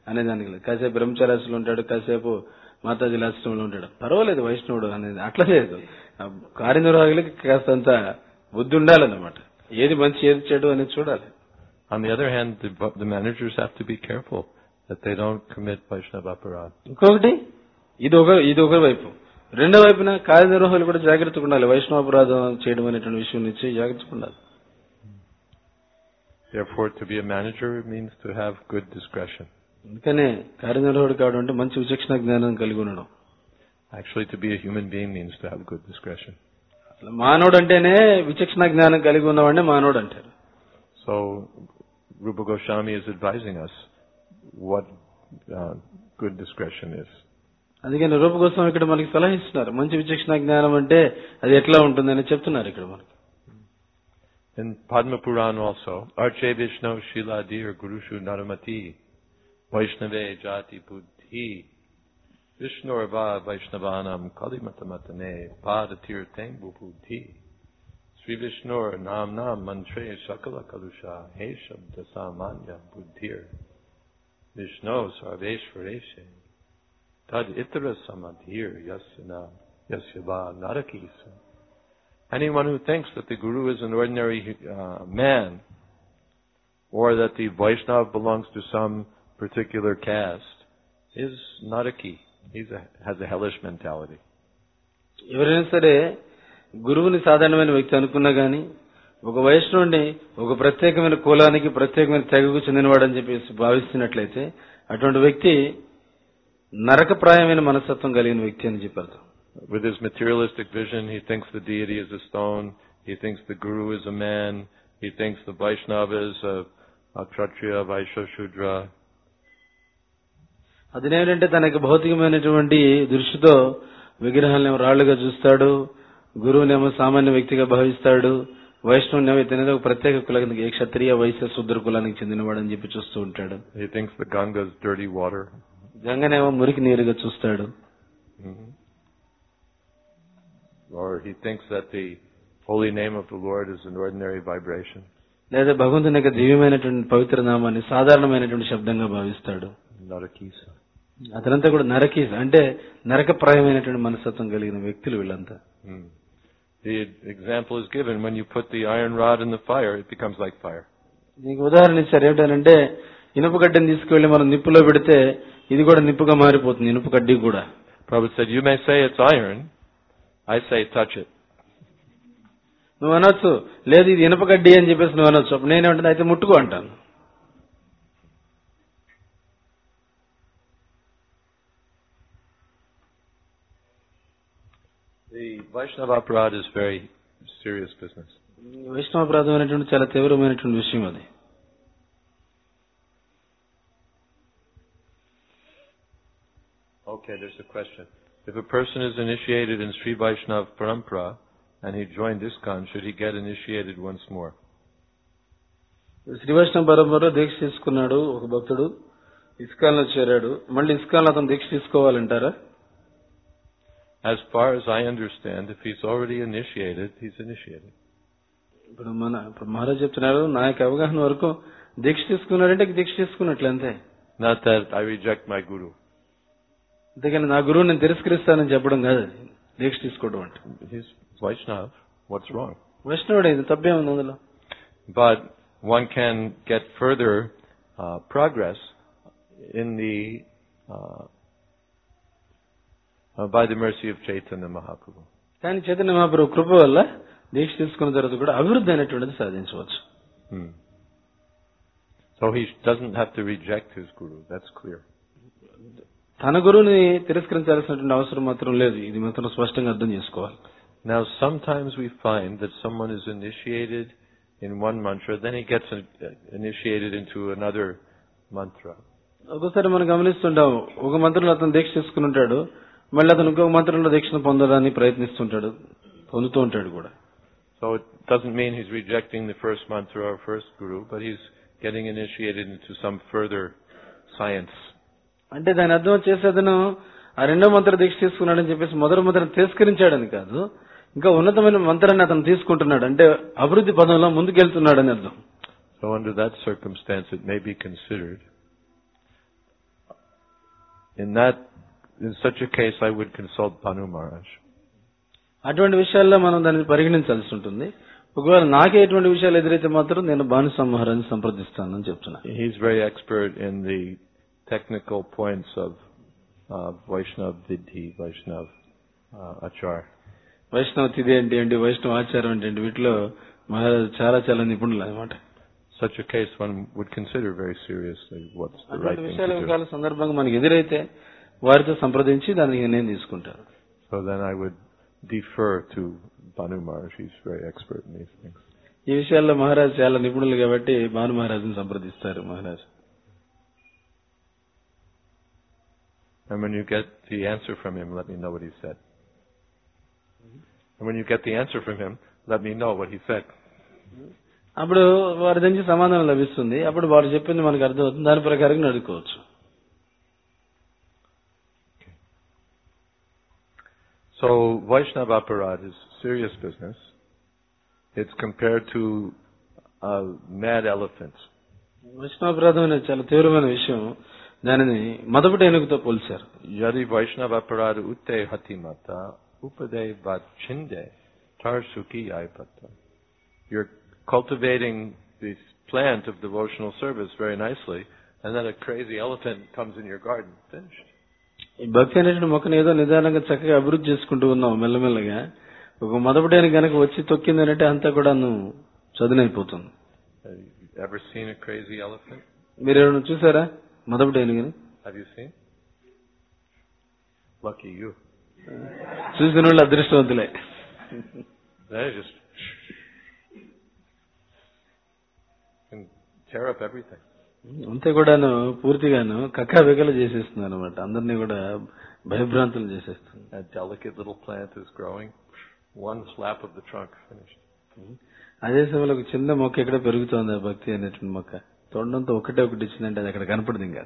[SPEAKER 2] అనేదానికి లేదు. కాసేపు బ్రహ్మచారాసులు ఉంటాడు, కాసేపు మాతాజీ ఆశ్రమంలో ఉంటాడు, పర్వాలేదు వైష్ణవుడు అనేది అట్లా లేదు. కార్యనిర్వాహకులకి కాస్తంత బుద్ధి ఉండాలన్నమాట. ఏది మంచి ఏది చెడు అనేది చూడాలి.
[SPEAKER 1] On the other hand, the, the managers have to be careful that they don't commit Vaishnava aparadha.
[SPEAKER 2] ఇంకొకటి ఇది ఒక ఇది ఒక వైపు. రెండో వైపున కార్యనిర్వాహకులు కూడా జాగ్రత్తగా ఉండాలి. వైష్ణవ అపరాధం చేయడం అనేటువంటి విషయం నుంచి జాగ్రత్తగా ఉండాలి.
[SPEAKER 1] Therefore, to be a manager means to have good discretion.
[SPEAKER 2] అందుకనే కార్యనిర్వాహకుడు కావడం అంటే మంచి విచక్షణ జ్ఞానం కలిగి ఉండడం.
[SPEAKER 1] Actually, to be a human being means to have good discretion.
[SPEAKER 2] అసలు మానవుడు అంటేనే విచక్షణ జ్ఞానం కలిగి ఉన్నవాడినే మానవుడు అంటారు.
[SPEAKER 1] So, Rupa Goswami is advising us what uh, good discretion is.
[SPEAKER 2] అందుకని రూప గోస్వామి ఇక్కడ మనకి సలహా ఇస్తున్నారు. మంచి విచక్షణ జ్ఞానం అంటే అది ఎట్లా ఉంటుందని చెప్తున్నారు ఇక్కడ మనకి.
[SPEAKER 1] In Padma Purana also, Arche Vishnu Shiladir Gurushu Naramati Vaishnave Jati Buddhi Vishnurva Vaishnavanam Kalimatamatane Padatirteng Buddhi Sri Vishnur Nam Nam Mantre Sakala Kalusha He Shabda Samanya Buddhir Vishnu Sarveshvareshe Tad Itara Samadhir Yasana Yasyava Narakisa. Anyone who thinks that the Guru is an ordinary uh, man, or that the Vaishnava belongs to some particular caste, is Naraki. He has a hellish mentality.
[SPEAKER 2] ఎవరైనా సరే గురువుని సాధారణమైన వ్యక్తి అనుకున్నా గానీ ఒక వైష్ణవుడిని ఒక ప్రత్యేకమైన కులానికి ప్రత్యేకమైన తెగకు చెందినవాడని చెప్పేసి భావిస్తున్నట్లయితే అటువంటి వ్యక్తి నరకప్రాయమైన మనస్తత్వం కలిగిన వ్యక్తి అని చెప్పారు.
[SPEAKER 1] With his materialistic vision, he thinks the deity is a stone, he thinks the Guru is a man, he thinks the Vaishnava is a, a Kshatriya, Vaishya, Shudra.
[SPEAKER 2] అదేంటంటే తనకి భౌతికమైనటువంటి దృష్టితో విగ్రహాలను రాళ్లుగా చూస్తాడు, గురువునేమో సామాన్య వ్యక్తిగా భావిస్తాడు, వైష్ణవునేమో ఇతనేదో ఒక ప్రత్యేక కులానికి ఏ క్షత్రియ వైశ్య శూద్ర కులానికి చెందినవాడని చెప్పి చూస్తూ ఉంటాడు.
[SPEAKER 1] He thinks the Ganga is dirty water.
[SPEAKER 2] గంగనేమో మురికి నీరుగా చూస్తాడు.
[SPEAKER 1] Mm-hmm. Or he thinks that the holy name of the Lord is an ordinary vibration.
[SPEAKER 2] లేదా భగవంతుని యొక్క దివ్యమైనటువంటి పవిత్ర నామాన్ని సాధారణమైనటువంటి శబ్దంగా భావిస్తాడు.
[SPEAKER 1] Narakisa.
[SPEAKER 2] అతనంతా కూడా నరకీస అంటే నరకప్రాయమైనటువంటి మనస్తత్వం కలిగిన వ్యక్తులు వీళ్ళంతా.
[SPEAKER 1] Hmm. The example is given when you put the iron rod in the fire, it becomes like fire.
[SPEAKER 2] దీనికి ఉదాహరణ ఇచ్చారు. ఏమిటంటే ఇనుప కడ్డీని తీసుకువెళ్లి మనం నిప్పులో పెడితే ఇది కూడా నిప్పుగా మారిపోతుంది, ఇనుప కడ్డీ కూడా.
[SPEAKER 1] Prabhupada said, you may say it's iron. I say touch it.
[SPEAKER 2] నువ్వు అనొచ్చు, లేదు ఇది ఇనుప కడ్డీ అని చెప్పేసి నువ్వు అనొచ్చు. అప్పుడు నేనేమంటాను, అయితే ముట్టుకో అంటాను.
[SPEAKER 1] The Vaishnava aparadha is very serious business.
[SPEAKER 2] వైష్ణవ అపరాధం అనేటువంటి చాలా తీవ్రమైనటువంటి విషయం అది.
[SPEAKER 1] Okay, there's a question. If a person is initiated in Sri Vaishnava Parampara and he joined ISKCON, should he get initiated once more?
[SPEAKER 2] Shri వైష్ణవ పరంపరలో దీక్ష తీసుకున్నాడు ఒక భక్తుడు, ఇస్కాన్ లో చేరాడు, మళ్ళీ ఇస్కాన్ లో అతను దీక్ష తీసుకోవాలంటారా?
[SPEAKER 1] As far as I understand, if he's already initiated, he's initiated.
[SPEAKER 2] ఇప్పుడు మన ఇప్పుడు మహారాజ్ చెప్తున్నారు, నా యొక్క అవగాహన వరకు దీక్ష తీసుకున్నాడంటే దీక్ష తీసుకున్నట్లు అంతే.
[SPEAKER 1] Not that I reject my guru.
[SPEAKER 2] అంతేకాని నా గురువు నేను తిరస్కరిస్తానని చెప్పడం కాదు దీక్ష తీసుకోవడం అంటే.
[SPEAKER 1] He's Vaishnava. What's wrong?
[SPEAKER 2] వైష్ణవుడే, ఇది తప్పే ఉంది అందులో.
[SPEAKER 1] But one can get further uh, progress in the uh, uh, by the mercy of Chaitanya Mahaprabhu.
[SPEAKER 2] కానీ చైతన్య మహాప్రభు కృప వల్ల దీక్ష తీసుకున్న తర్వాత కూడా అభివృద్ధి అనేటువంటిది సాధించవచ్చు.
[SPEAKER 1] Hmm. So he doesn't have to reject his guru. That's clear.
[SPEAKER 2] తన గురువుని తిరస్కరించాల్సినటువంటి అవసరం మాత్రం లేదు. ఇది మాత్రం స్పష్టంగా అర్థం చేసుకోవాలి.
[SPEAKER 1] Now sometimes we find that someone is initiated in one mantra, then he gets initiated into another mantra.
[SPEAKER 2] ఒకసారి మనం గమనిస్తుంటాం, ఒక మంత్రంలో అతను దీక్ష తీసుకుని ఉంటాడు, మళ్ళీ అతను ఇంకొక మంత్రంలో దీక్షను పొందడానికి ప్రయత్నిస్తుంటాడు, పొందుతూ ఉంటాడు కూడా.
[SPEAKER 1] So it doesn't mean he's rejecting the first mantra or first guru, but he's getting initiated into some further science.
[SPEAKER 2] అంటే దాని అర్థం వచ్చేసి అతను ఆ రెండో మంత్ర దీక్ష తీసుకున్నాడని చెప్పేసి మొదటి మంత్రం తిరస్కరించాడని కాదు, ఇంకా ఉన్నతమైన మంత్రాన్ని అతను తీసుకుంటున్నాడు, అంటే అభివృద్ధి పదంలో ముందుకెళ్తున్నాడని అర్థం.
[SPEAKER 1] So under that circumstance it may be considered in that, in such a case, I would consult Bhanu Maharaj.
[SPEAKER 2] అటువంటి విషయాల్లో మనం దాన్ని పరిగణించాల్సి ఉంటుంది. ఒకవేళ నాకే ఎటువంటి విషయాలు ఎదురైతే మాత్రం నేను భాను మహారాజ్ని సంప్రదిస్తానని చెప్తున్నా.
[SPEAKER 1] He's very expert in the technical points of uh, Vaishnav Vidhi, Vaishnav uh, Achar.
[SPEAKER 2] వైష్ణవ తిథి ఏంటి ఏంటి, వైష్ణవ ఆచారం ఏంటి, వీటిలో మహారాజు చాలా చాలా నిపుణులు అన్నమాట.
[SPEAKER 1] Such a case one would consider very seriously what's the right thing to do.
[SPEAKER 2] విషయాల సందర్భంగా మనకి ఎదురైతే వారితో సంప్రదించి దానికి నిర్ణయం తీసుకుంటారు.
[SPEAKER 1] So then I would defer to Bhanu Maharaj. He's very expert in these things.
[SPEAKER 2] ఈ విషయాల్లో మహారాజు చాలా నిపుణులు కాబట్టి భాను మహారాజుని సంప్రదిస్తారు మహారాజు.
[SPEAKER 1] And when you get the answer from him, let me know what he said. And when you get the answer from him, let me know what he said.
[SPEAKER 2] అప్పుడు వారి నుంచి సమాధానం లభిస్తుంది. అప్పుడు వారు చెప్పింది మనకు అర్థమవుతుంది. దాని ప్రకారం నడుచుకోవచ్చు.
[SPEAKER 1] So Vaishnava aparad is serious business. It's compared to a mad elephant.
[SPEAKER 2] వైష్ణవ అపరాధం అనేది చాలా తీవ్రమైన విషయం. దానిని మదపుటి ఏనుగుతో పోల్చారు.
[SPEAKER 1] Yadi Vaishnava aparad utte hatimata upade vachinde tar sukhi aipata. You're cultivating this plant of devotional service very nicely, and then a crazy elephant comes in your garden. Finished.
[SPEAKER 2] ఈ భక్తి అనేటువంటి మొక్కను ఏదో నిదానంగా చక్కగా అభివృద్ధి చేసుకుంటూ ఉన్నావు మెల్లమెల్లగా. ఒక మొదపడేని కనుక వచ్చి తొక్కిందనంటే అంతా కూడా నువ్వు చదునైపోతుంది.
[SPEAKER 1] Ever seen a crazy elephant?
[SPEAKER 2] మీరు ఎవరైనా చూసారా మొదపడేనుగుని?
[SPEAKER 1] Have you seen? Lucky you.
[SPEAKER 2] చూసిన వాళ్ళు అదృష్టవంతులే.
[SPEAKER 1] They just can tear up everything.
[SPEAKER 2] అంతే కూడాను పూర్తిగాను కక్కా బెగలు చేసేస్తుంది అనమాట. అందరినీ కూడా భయభ్రాంతులు చేసేస్తుంది.
[SPEAKER 1] A delicate little plant is growing. One slap of the trunk, finished.
[SPEAKER 2] అదే సమయంలో ఒక చిన్న మొక్క ఎక్కడ పెరుగుతోంది ఆ భక్తి అనేటువంటి మొక్క. తొండంతో ఒకటే ఒకటి ఇచ్చిందంటే అది అక్కడ కనపడదు ఇంకా.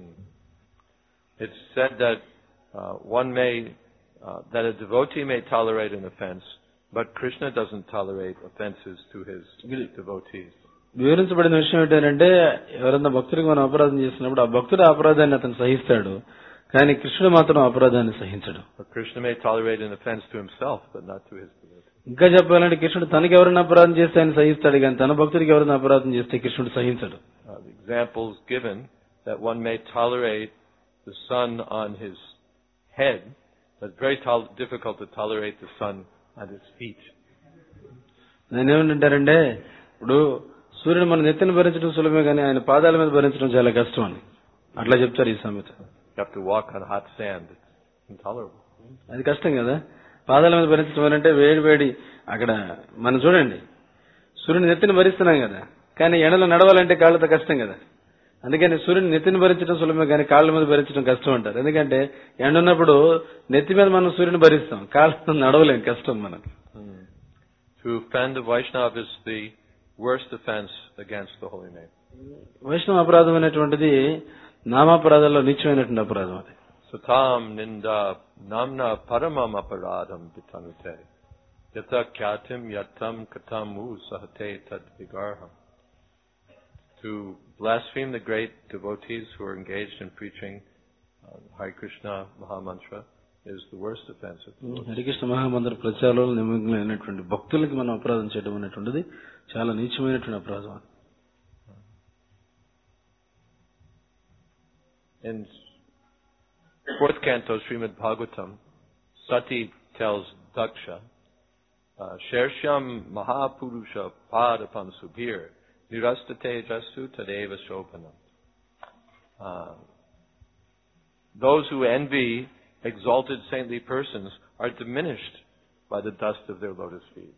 [SPEAKER 1] It's said that uh, one may uh, that a devotee may tolerate an offense, but Krishna doesn't tolerate offenses to his devotees.
[SPEAKER 2] వివరించబడిన విషయం ఏంటంటే ఎవరన్నా భక్తుడికి మనం అపరాధం చేసినప్పుడు ఆ భక్తుడు అపరాధాన్ని అతను సహిస్తాడు, కానీ కృష్ణుడు మాత్రం అపరాధాన్ని సహించడు.
[SPEAKER 1] Krishna may tolerate an offense to himself, but not to his devotees.
[SPEAKER 2] ఇంకా చెప్పాలంటే కృష్ణుడు తనకి ఎవరైనా అపరాధం చేస్తే ఆయన సహిస్తాడు, కానీ తన భక్తుడికి ఎవరైనా అపరాధం చేస్తే కృష్ణుడు సహించడు.
[SPEAKER 1] Uh, the examples given that one may tolerate the sun on his head, but it's very tol- difficult to tolerate the sun at his feet.
[SPEAKER 2] నేను ఏమంటారంటే ఇప్పుడు సూర్యుడు మన నెత్తిని భరించడం సులభమే, కానీ ఆయన పాదాల మీద భరించడం చాలా కష్టం అని అట్లా చెప్తారు ఈ సామెత.
[SPEAKER 1] You have to walk on hot sand. It's intolerable.
[SPEAKER 2] అది కష్టం కదా. పాదాల మీద భరించడం అంటే వేడి వేడి అక్కడ మనం చూడండి సూర్యుని నెత్తిని భరిస్తున్నాం కదా, కానీ ఎండలో నడవాలంటే కాళ్ళతో కష్టం కదా. అందుకని సూర్యుని నెత్తిని భరించడం సులభమే, కానీ కాళ్ళ మీద భరించడం కష్టం అంటారు. ఎందుకంటే ఎండ ఉన్నప్పుడు నెత్తి మీద మనం సూర్యుని భరిస్తాం, కాళ్ళతో నడవలేం, కష్టం మనకు.
[SPEAKER 1] To offend a Vaishnava is the worst offense against the holy name.
[SPEAKER 2] వైష్ణవ అపరాధం అనేటువంటిది నామాపరాధాల్లో నిత్యమైనటువంటి అపరాధం. అది
[SPEAKER 1] Satam ninda namna paramam aparadam vitanute yata kyatim yatam katamu sahate tad vigarham. To blaspheme the great devotees who are engaged in preaching uh, Hare Krishna Mahamantra is the worst offense.
[SPEAKER 2] Harikrishna మహామంత్ర ప్రచారంలో నిమగ్నమైనటువంటి భక్తులకి మనం అపరాధం చేయడం అనేటువంటిది చాలా నీచమైనటువంటి అపరాధం.
[SPEAKER 1] In fourth canto Srimad Bhagavatam, Sati tells Daksha, uh, Shersham Mahapurusha Padapam Subhir Nirastate Jastu Tadeva Shobhanam. Uh, those who envy exalted saintly persons are diminished by the dust of their lotus feet.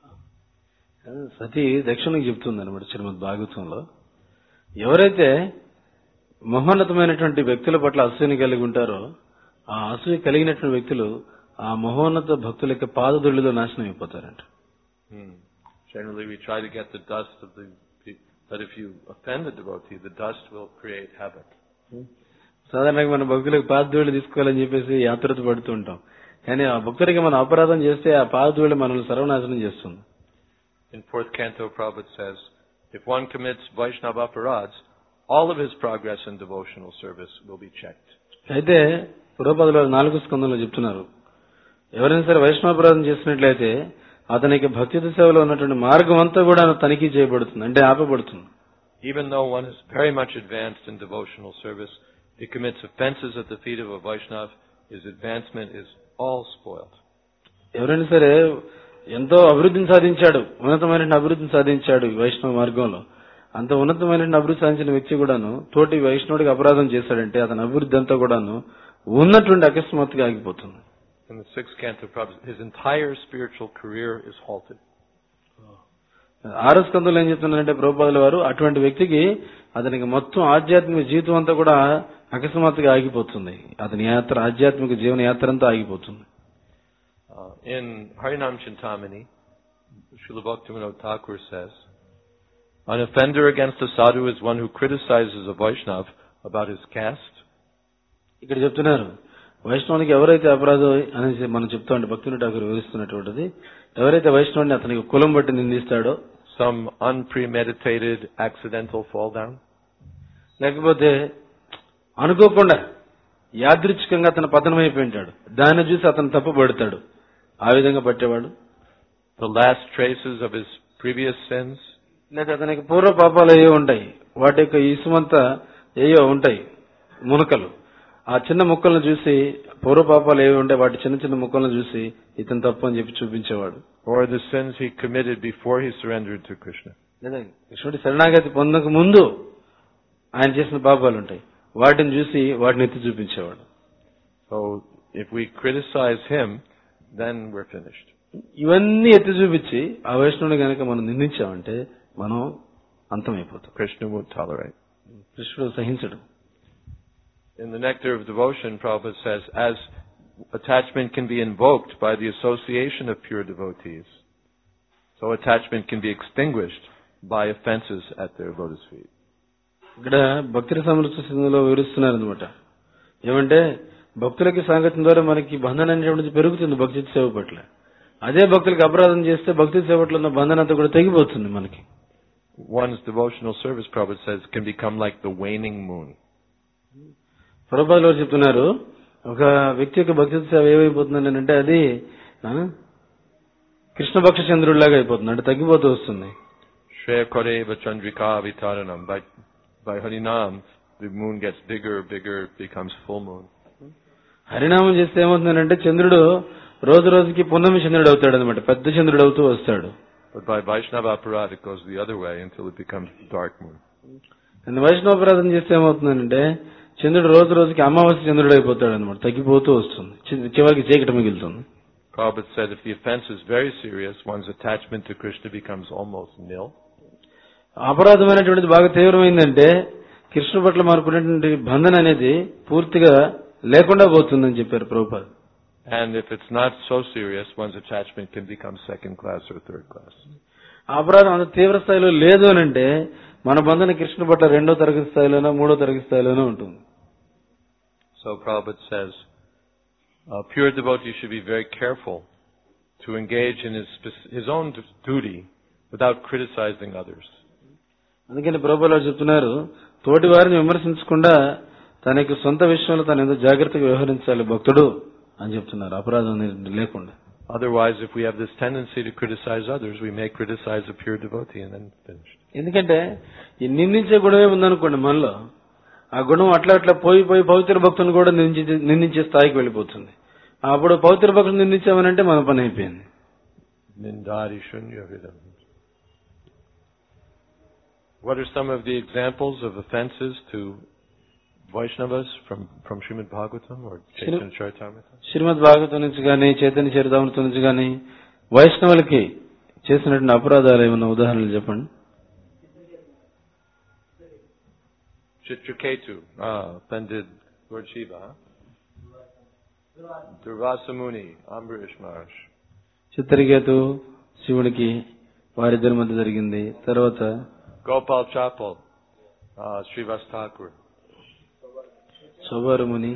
[SPEAKER 2] సతీ దక్షిణకి చెప్తుంది అనమాట శ్రీమద్ భాగవతంలో, ఎవరైతే మహోన్నతమైనటువంటి వ్యక్తుల పట్ల అసూయని కలిగి ఉంటారో ఆ అసూయ కలిగినటువంటి వ్యక్తులు ఆ మహోన్నత భక్తుల యొక్క పాదధూళిలో నాశనం అయిపోతారంట.
[SPEAKER 1] Hmm. Generally we try to get the dust of the but if you offend the devotee, the dust will create havoc.
[SPEAKER 2] సాధారణంగా మన భక్తులకు పాదధూళి తీసుకోవాలని చెప్పేసి యాత్రత పడుతూ ఉంటాం, కానీ ఆ భక్తుడికి మనం అపరాధం చేస్తే ఆ పాదధూళి మనల్ని సర్వనాశనం చేస్తుంది.
[SPEAKER 1] In fourth canto, Prabhupada says, if one commits Vaishnava aparads, all of his progress in devotional service will be checked.
[SPEAKER 2] అయితే పూర్వపదలో నాలుగు స్కందంలో చెప్తున్నారు, ఎవరైనా సరే వైష్ణవాపరాధం చేసినట్లయితే అతనికి భక్తి సేవలో ఉన్నటువంటి మార్గం అంతా కూడా తనిఖీ చేయబడుతుంది, అంటే ఆపబడుతుంది.
[SPEAKER 1] Even though one is very much advanced in devotional service, he commits offenses at the feet of a Vaishnava, his advancement is all spoiled.
[SPEAKER 2] ఎవరైనా సరే ఎంతో అభివృద్ధిని సాధించాడు, ఉన్నతమైన అభివృద్ధిని సాధించాడు వైష్ణవ మార్గంలో, అంత ఉన్నతమైన అభివృద్ధి సాధించిన వ్యక్తి కూడాను తోటి వైష్ణవుడికి అపరాధం చేశాడంటే అతని అభివృద్ధి అంతా కూడాను ఉన్నటువంటి అకస్మాత్తుగా ఆగిపోతుంది.
[SPEAKER 1] In the sixth canto, his entire spiritual career is halted.
[SPEAKER 2] ఆరో స్కందంలో ఏం చెప్తున్నారంటే ప్రభుపాదుల వారు అటువంటి వ్యక్తికి అతనికి మొత్తం ఆధ్యాత్మిక జీవితం అంతా కూడా అకస్మాత్తుగా ఆగిపోతుంది, అతని యాత్ర ఆధ్యాత్మిక జీవన యాత్ర అంతా ఆగిపోతుంది.
[SPEAKER 1] Uh, in Harinam Chintamani, Srila Bhaktivinoda Thakur says, an offender against a sadhu is one who criticizes a Vaishnava about his caste.
[SPEAKER 2] ఇక్కడ చెప్తున్నారు, వైష్ణవునికి ఎవరైతే అపరాధం అనేసి మనం చెప్తా ఉంటే భక్తివినోద ఠాకూర్ వివరిస్తున్నటువంటిది, ఎవరైతే వైష్ణవుని అతనికి కులం బట్టి నిందిస్తాడో,
[SPEAKER 1] some unpremeditated accidental fall down,
[SPEAKER 2] లేకపోతే అనుకోకుండా యాదృచ్ఛికంగా అతను పతనమైపోయి ఉంటాడు, దాన్ని చూసి అతను తప్పుపడతాడు, ఆ విధంగా పట్టేవాడు,
[SPEAKER 1] the last traces of his previous sins,
[SPEAKER 2] లేదా అతనికి పూర్వ పాపాలు ఏవో ఉంటాయి, వాటి యొక్క ఇసుమంతా ఏవో ఉంటాయి మునకలు, ఆ చిన్న ముక్కలను చూసి పూర్వ పాపాలు ఏవి ఉంటాయి వాటి చిన్న చిన్న ముక్కలను చూసి ఇతను తప్పు అని చెప్పి చూపించేవాడు.
[SPEAKER 1] or the sins he committed before he surrendered to Krishna.
[SPEAKER 2] లేదా కృష్ణుడి శరణాగతి పొందక ముందు ఆయన చేసిన పాపాలు ఉంటాయి, వాటిని చూసి వాటిని ఎత్తి చూపించేవాడు.
[SPEAKER 1] So if we criticize him, then we're finished.
[SPEAKER 2] ఇవన్నీ ఎత్తి చూపించి ఆ వైష్ణవుని కనుక మనం నిందించామంటే మనం అంతమైపోతాం.
[SPEAKER 1] Krishna won't tolerate.
[SPEAKER 2] కృష్ణుడు సహించడు.
[SPEAKER 1] In the Nectar of Devotion, Prabhupada says, as attachment can be invoked by the association of pure devotees, so attachment can be extinguished by offenses at their lotus feet.
[SPEAKER 2] ఇక్కడ భక్తుల సమృద్ధి సింధులో వివరిస్తున్నారు అనమాట. ఏమంటే భక్తులకి సాంగత్యం ద్వారా మనకి బంధన అనేటువంటిది పెరుగుతుంది భక్తి సేవ పట్ల. అదే భక్తులకి అపరాధం చేస్తే భక్తి సేవ పట్ల ఉన్న బంధన అంతా కూడా తెగిపోతుంది మనకి.
[SPEAKER 1] One's devotional service, Prabhupada says, can become like the waning moon.
[SPEAKER 2] ప్రభుపాదులు వారు చెప్తున్నారు, ఒక వ్యక్తి యొక్క భక్తి సేవ ఏమైపోతుందని అంటే అది కృష్ణపక్ష చంద్రుడిలాగా అయిపోతుంది, అంటే తగ్గిపోతూ వస్తుంది.
[SPEAKER 1] Shreya Koreva Chandrika Vitaranam. By, by Harinam, the moon gets bigger, bigger, becomes full moon.
[SPEAKER 2] హరినామం చేస్తే ఏమవుతుందంటే చంద్రుడు రోజు రోజుకి పున్నమి చంద్రుడు అవుతాడు అనమాట, పెద్ద చంద్రుడు అవుతూ వస్తాడు.
[SPEAKER 1] But by Vaishnava Aparad, it goes the other way until it becomes dark moon.
[SPEAKER 2] వైష్ణవ అపరాధం చేస్తే ఏమవుతుందంటే చంద్రుడు రోజు రోజుకి అమావాస్య చంద్రుడు అయిపోతాడు అనమాట, తగ్గిపోతూ వస్తుంది, చివరికి చీకటి మిగులుతుంది.
[SPEAKER 1] Prabhupada said if the offense is very serious, one's attachment to Krishna becomes almost nil.
[SPEAKER 2] అపరాధం అనేటువంటిది బాగా తీవ్రమైందంటే కృష్ణ పట్ల మనకున్నటువంటి బంధన అనేది పూర్తిగా లేకుండా పోతుందని చెప్పారు Prabhupada.
[SPEAKER 1] And if it's not so serious, one's attachment can become second class or third class.
[SPEAKER 2] అపరాధం అంత తీవ్ర స్థాయిలో లేదు అని అంటే మన బంధన కృష్ణ పట్ల రెండో తరగతి స్థాయిలోనో మూడో తరగతి స్థాయిలోనో ఉంటుంది.
[SPEAKER 1] So Prabhupada says, a pure devotee should be very careful to engage in his, his own duty without criticizing others.
[SPEAKER 2] అందుకని ప్రభుపాదులు చెప్తున్నారు, తోటి వారిని విమర్శించకుండా తన యొక్క సొంత విషయంలో తను ఎంతో జాగ్రత్తగా వ్యవహరించాలి భక్తుడు అని చెప్తున్నారు, అపరాధం లేకుండా.
[SPEAKER 1] Otherwise, if we have this tendency to criticize others, we may criticize a pure devotee and then finished.
[SPEAKER 2] ఎందుకంటే ఈ నిందించే గుణమే ఉందనుకోండి మనలో, ఆ గుణం అట్లా అట్లా పోయి పోయి పవిత్ర భక్తులను కూడా నిందించే నిందించే స్థాయికి వెళ్ళిపోతుంది. అప్పుడు పవిత్ర భక్తులు నిందించామనంటే మన పని అయిపోయింది.
[SPEAKER 1] What are some of the examples of offenses to Vaishnavas from from Srimad Bhagavatam or Chaitanya Charitamrita?
[SPEAKER 2] శ్రీమద్ భాగవతం నుంచి కానీ చైతన్య చరితామృతం నుంచి కానీ వైష్ణవులకి చేసినటువంటి అపరాధాలు ఏమన్నా ఉదాహరణలు చెప్పండి.
[SPEAKER 1] Chitraketu ah, offended Lord Shiva. Durvasa Muni, Ambarish Maharaj.
[SPEAKER 2] Chitraketu శివుడికి వారిద్దరి మధ్య జరిగింది. తర్వాత
[SPEAKER 1] Gopal Chapal, uh, Srivas Thakur.
[SPEAKER 2] శోభారు ముని,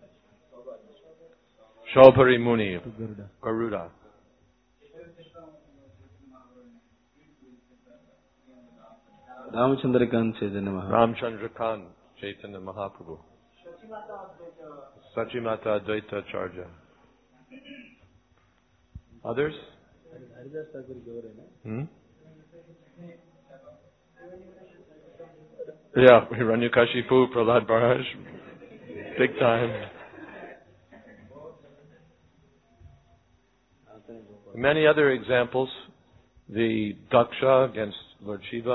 [SPEAKER 1] Shobhari Muni, Garuda.
[SPEAKER 2] రామచంద్రకాంత్ చైతన్య మహా
[SPEAKER 1] Ramchandra Khan, Chaitanya Mahaprabhu. Sachimata Advaita Charja. Others? Hmm? Yeah, Hiranyakashipu, Prahlad Maharaj, big time. Many other examples. The Daksha against Lord Shiva.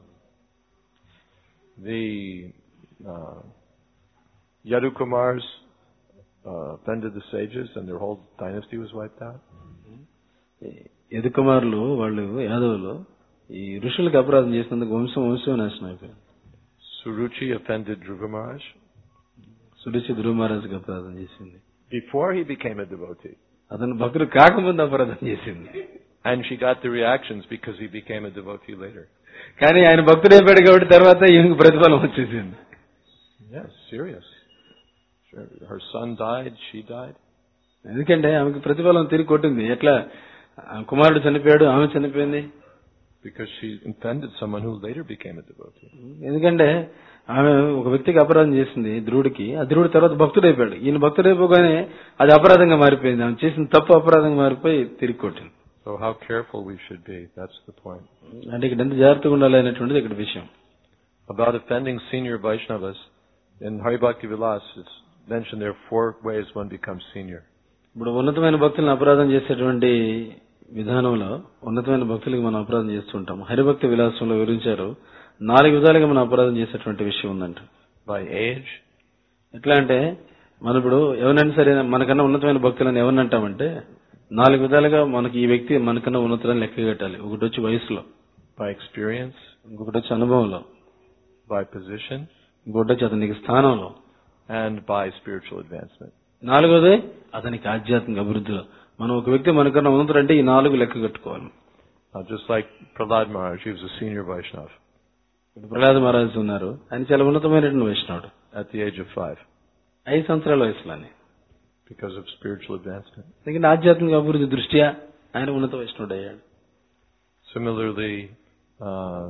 [SPEAKER 1] The uh, Yadukumars uh, offended the sages and their whole dynasty was wiped out.
[SPEAKER 2] యదుకుమారులు వాళ్ళు యాదవులు ఈ ఋషులకు అపరాధం చేసినందుకు వంశం వంశం నాశనం అయిపోయింది.
[SPEAKER 1] Suruchi offended Dhruva Maharaj.
[SPEAKER 2] Suruchi ధ్రువ మహారాజుకి అపరాధం చేసింది.
[SPEAKER 1] Before he became a devotee.
[SPEAKER 2] అతను భక్తుడు కాకముందు అపరాధం చేసింది.
[SPEAKER 1] And she got the reactions because he became a devotee later.
[SPEAKER 2] కానీ ఆయన భక్తుడు అయిపోయాడు కాబట్టి తర్వాత ఈయనకు ప్రతిఫలం వచ్చేసింది.
[SPEAKER 1] Yes, serious. Her son died, she died.
[SPEAKER 2] ఎందుకంటే ఆమెకు ప్రతిఫలం తిరిగి కొట్టింది. ఎట్లా కుమారుడు చనిపోయాడు, ఆమె చనిపోయింది.
[SPEAKER 1] Because she offended someone who later became a devotee.
[SPEAKER 2] ఎందుకంటే ఆమె ఒక వ్యక్తికి అపరాధం చేసింది ధ్రువుడికి, ఆ ధ్రువుడి తర్వాత భక్తుడు అయిపోయాడు. ఈయన భక్తుడు అయిపోగానే అది అపరాధంగా మారిపోయింది. ఆమె చేసిన తప్పు అపరాధంగా మారిపోయి తిరిగి కొట్టింది.
[SPEAKER 1] So how careful we should be, that's the point.
[SPEAKER 2] అంటే ఇక్కడ ఎంత జాగ్రత్తగా ఉండాలి అనేటువంటిది ఇక్కడ విషయం.
[SPEAKER 1] About offending senior Vaishnavas, in Hari Bhakti Vilas, it's mentioned there are four ways one becomes senior.
[SPEAKER 2] ఇప్పుడు ఉన్నతమైన భక్తులను అపరాధం చేసేటువంటి విధానంలో ఉన్నతమైన భక్తులకు మనం అపరాధం చేస్తుంటాం. హరిభక్తి విలాసంలో వివరించారు నాలుగు విధాలుగా మనం అపరాధం చేసేటువంటి విషయం ఉందంట.
[SPEAKER 1] By age.
[SPEAKER 2] ఎట్లా అంటే మనం ఇప్పుడు ఎవరైనా సరే మనకన్నా ఉన్నతమైన భక్తులను ఎవరిని అంటామంటే నాలుగు విధాలుగా మనకి ఈ వ్యక్తి మనకన్నా ఉన్నతులను లెక్క కట్టాలి. ఒకటి వచ్చి వయసులో,
[SPEAKER 1] by experience,
[SPEAKER 2] ఇంకొకటి వచ్చి అనుభవంలో,
[SPEAKER 1] by position,
[SPEAKER 2] ఇంకొకటి వచ్చి అతనికి స్థానంలో,
[SPEAKER 1] and by spiritual advancement.
[SPEAKER 2] నాలుగోది అతనికి ఆధ్యాత్మిక అభివృద్ధిలో. మనం ఒక వ్యక్తి మనకన్నా ఉన్నతుడు అంటే ఈ నాలుగు లెక్క కట్టుకోవాలి.
[SPEAKER 1] Uh, just like Prahlad Maharaj, he was a senior Vaishnava.
[SPEAKER 2] Prahlada మహారాజు ఉన్నారు, ఆయన చాలా ఉన్నతమైనటువంటి వైష్ణవుడు.
[SPEAKER 1] At the age of five.
[SPEAKER 2] ఐదు సంవత్సరాల వయసులోనే.
[SPEAKER 1] Because of spiritual advancement.
[SPEAKER 2] ఎందుకంటే ఆధ్యాత్మిక అభివృద్ధి దృష్ట్యా ఆయన ఉన్నత వైష్ణవుడు అయ్యాడు.
[SPEAKER 1] Similarly, uh,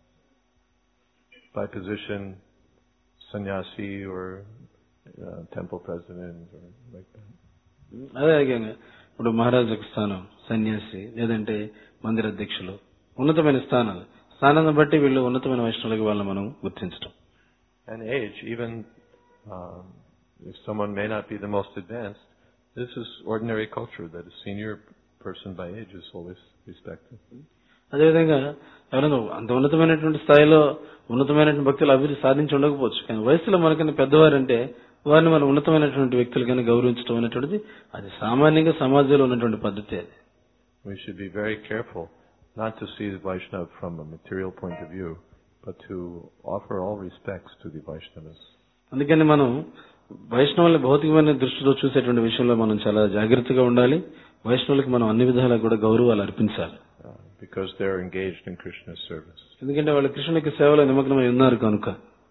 [SPEAKER 1] by position, sannyasi or uh, temple president or like that.
[SPEAKER 2] అదే రకంగా ఇప్పుడు మహారాజుకు స్థానం, సన్యాసి లేదంటే మందిర అధ్యక్షులు, ఉన్నతమైన స్థానాలు. స్థానాన్ని బట్టి వీళ్ళు ఉన్నతమైన వైష్ణవులకి వాళ్ళని మనం గుర్తించడం.
[SPEAKER 1] And age, even um, if someone may not be the most advanced, this is ordinary culture that a senior person by age is always respected.
[SPEAKER 2] అదేవిధంగా ఎవరైనా అంత ఉన్నతమైనటువంటి స్థాయిలో ఉన్నతమైనటువంటి భక్తులు అభివృద్ధి సాధించి ఉండకపోవచ్చు, కానీ వయసులో మనకన్నా పెద్దవారంటే వారిని మనం ఉన్నతమైనటువంటి వ్యక్తులుగానే గౌరవించడం అనేటువంటిది అది సామాన్యంగా సమాజంలో ఉన్నటువంటి పద్ధతి. అది
[SPEAKER 1] We should be very careful not to see the Vaishnava from a material point of view, but to offer all respects to the Vaishnavas.
[SPEAKER 2] అందుకని మనం వైష్ణవుల్ని భౌతికమైన దృష్టితో చూసేటువంటి విషయంలో మనం చాలా జాగ్రత్తగా ఉండాలి. వైష్ణవులకు మనం అన్ని విధాలుగా కూడా గౌరవాలు అర్పించాలి.
[SPEAKER 1] Uh, because they are engaged in Krishna's service.
[SPEAKER 2] ఎందుకంటే వాళ్ళు కృష్ణునికి సేవలో నిమగ్నమై ఉన్నారు కనుక.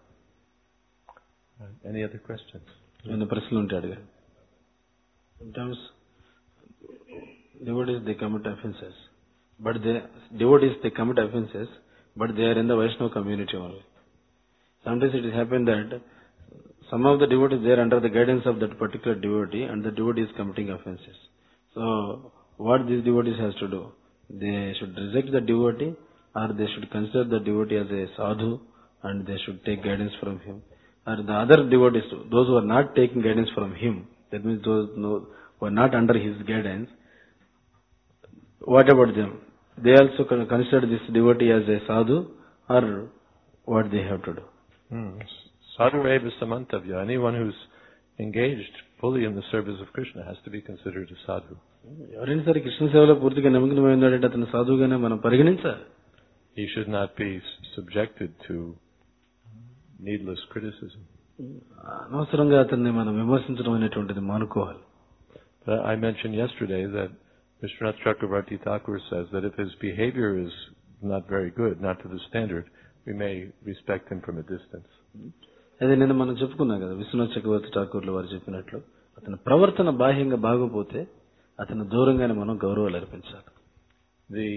[SPEAKER 1] Any other questions?
[SPEAKER 2] ఏమైనా ప్రశ్నలు ఉంటే అడిగారు. Sometimes devotees they commit offences, but they devotees they commit offences, but they are in the Vaishnava community only. Sometimes it has happened that some of the devotees they are under the guidance of that particular devotee, and the devotee is committing offences. So what these devotees has to do? They should reject the devotee, or they should consider the devotee as a sadhu, and they should take guidance from him. Or the other devotees, those who are not taking guidance from him, that means those who are not under his guidance, what about them? They also consider this devotee as a sadhu, or what they have to do?
[SPEAKER 1] Hmm. Sadhu eva samantavya. Anyone who's engaged fully in the service of Krishna has to be considered a sadhu.
[SPEAKER 2] ఎవరైనా సరే కృష్ణ సేవలో పూర్తిగా నిమగ్నమై ఉన్నాడంటే అతను సాధువుగానే మనం పరిగణించాలి.
[SPEAKER 1] He should not be subjected to needless criticism.
[SPEAKER 2] అనవసరంగా అతన్ని మనం విమర్శించడం అనేటువంటిది మానుకోవాలి.
[SPEAKER 1] I mentioned yesterday that Vishwanath Chakravarti Thakur says that if his behavior is not very good, not to the standard, we may respect him from a distance.
[SPEAKER 2] అదే నేను మనం చెప్పుకున్నాం కదా, విశ్వనాథ్ చక్రవర్తి ఠాకూర్లు వారు చెప్పినట్లు అతని ప్రవర్తన బాహ్యంగా బాగోపోతే అతను దూరంగానే మనం గౌరవాలు అర్పించాలి.
[SPEAKER 1] The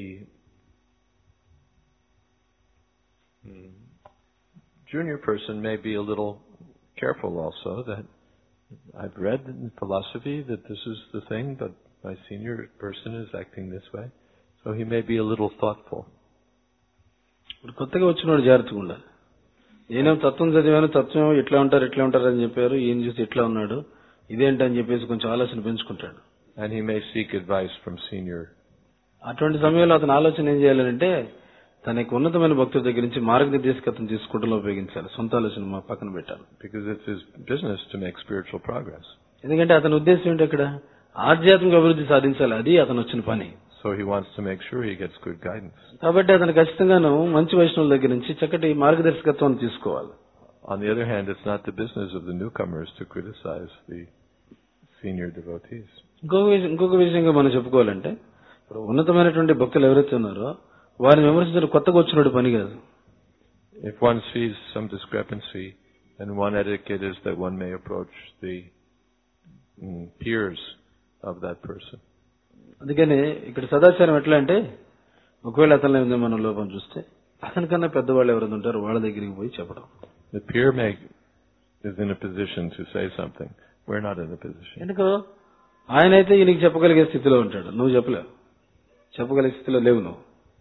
[SPEAKER 1] hmm, junior person may be a little careful also that I've read in philosophy that this is the thing, but my senior person is acting this way. So he may be a little thoughtful.
[SPEAKER 2] కొత్తగా వచ్చినోడు జాగ్రత్తగా ఉండాలి. నేనేం తత్వం చదివాను, తత్వం ఇట్లా ఉంటారు ఇట్లా ఉంటారు అని చెప్పారు, ఈయన చూసి ఇట్లా ఉన్నాడు, ఇదేంటని చెప్పేసి కొంచెం ఆలోచన పెంచుకుంటాడు.
[SPEAKER 1] And he may seek advice from senior.
[SPEAKER 2] అటువంటి సమయంలో అతను ఆలోచన ఏం చేయాలంటే తనకి ఉన్నతమైన భక్తుల దగ్గర నుంచి మార్గనిర్దేశకత్వం తీసుకుంటూ ఉపయోగించాలి. సొంత ఆలోచన మా పక్కన పెట్టాలి.
[SPEAKER 1] Because it's his business to make spiritual progress.
[SPEAKER 2] ఎందుకంటే అతని ఉద్దేశం ఏంటి, అక్కడ ఆధ్యాత్మిక అభివృద్ధి సాధించాలి, అది అతను వచ్చిన పని.
[SPEAKER 1] So he wants to make sure he gets good guidance.
[SPEAKER 2] కాబట్టి అతను ఖచ్చితంగాను మంచి వైష్ణవుల దగ్గర నుంచి చక్కటి మార్గదర్శకత్వాన్ని తీసుకోవాలి.
[SPEAKER 1] On the other hand, it's not the business of the newcomers to criticize the senior devotees.
[SPEAKER 2] ఇంకొక విషయం ఇంకొక విషయంగా మనం చెప్పుకోవాలంటే ఇప్పుడు ఉన్నతమైనటువంటి భక్తులు ఎవరైతే ఉన్నారో వారిని విమర్శించడం కొత్తగా వచ్చినట్టు పని కాదు.
[SPEAKER 1] If one sees some discrepancy, then one etiquette is that one may approach the mm, peers of that person.
[SPEAKER 2] అందుకని ఇక్కడ సదాచారం ఎట్లా అంటే ఒకవేళ అతనిలో ఏదో మనం లోపం చూస్తే అతనికన్నా పెద్దవాళ్ళు ఎవరైనా ఉంటారో వాళ్ళ దగ్గరికి పోయి చెప్పడం.
[SPEAKER 1] The peer may is in a position to say something. We're not in a position.
[SPEAKER 2] ఎందుకో ఆయన అయితే ఈయనకి చెప్పగలిగే స్థితిలో ఉంటాడు, నువ్వు చెప్పలేవు, చెప్పగలిగే స్థితిలో లేవు నువ్వు.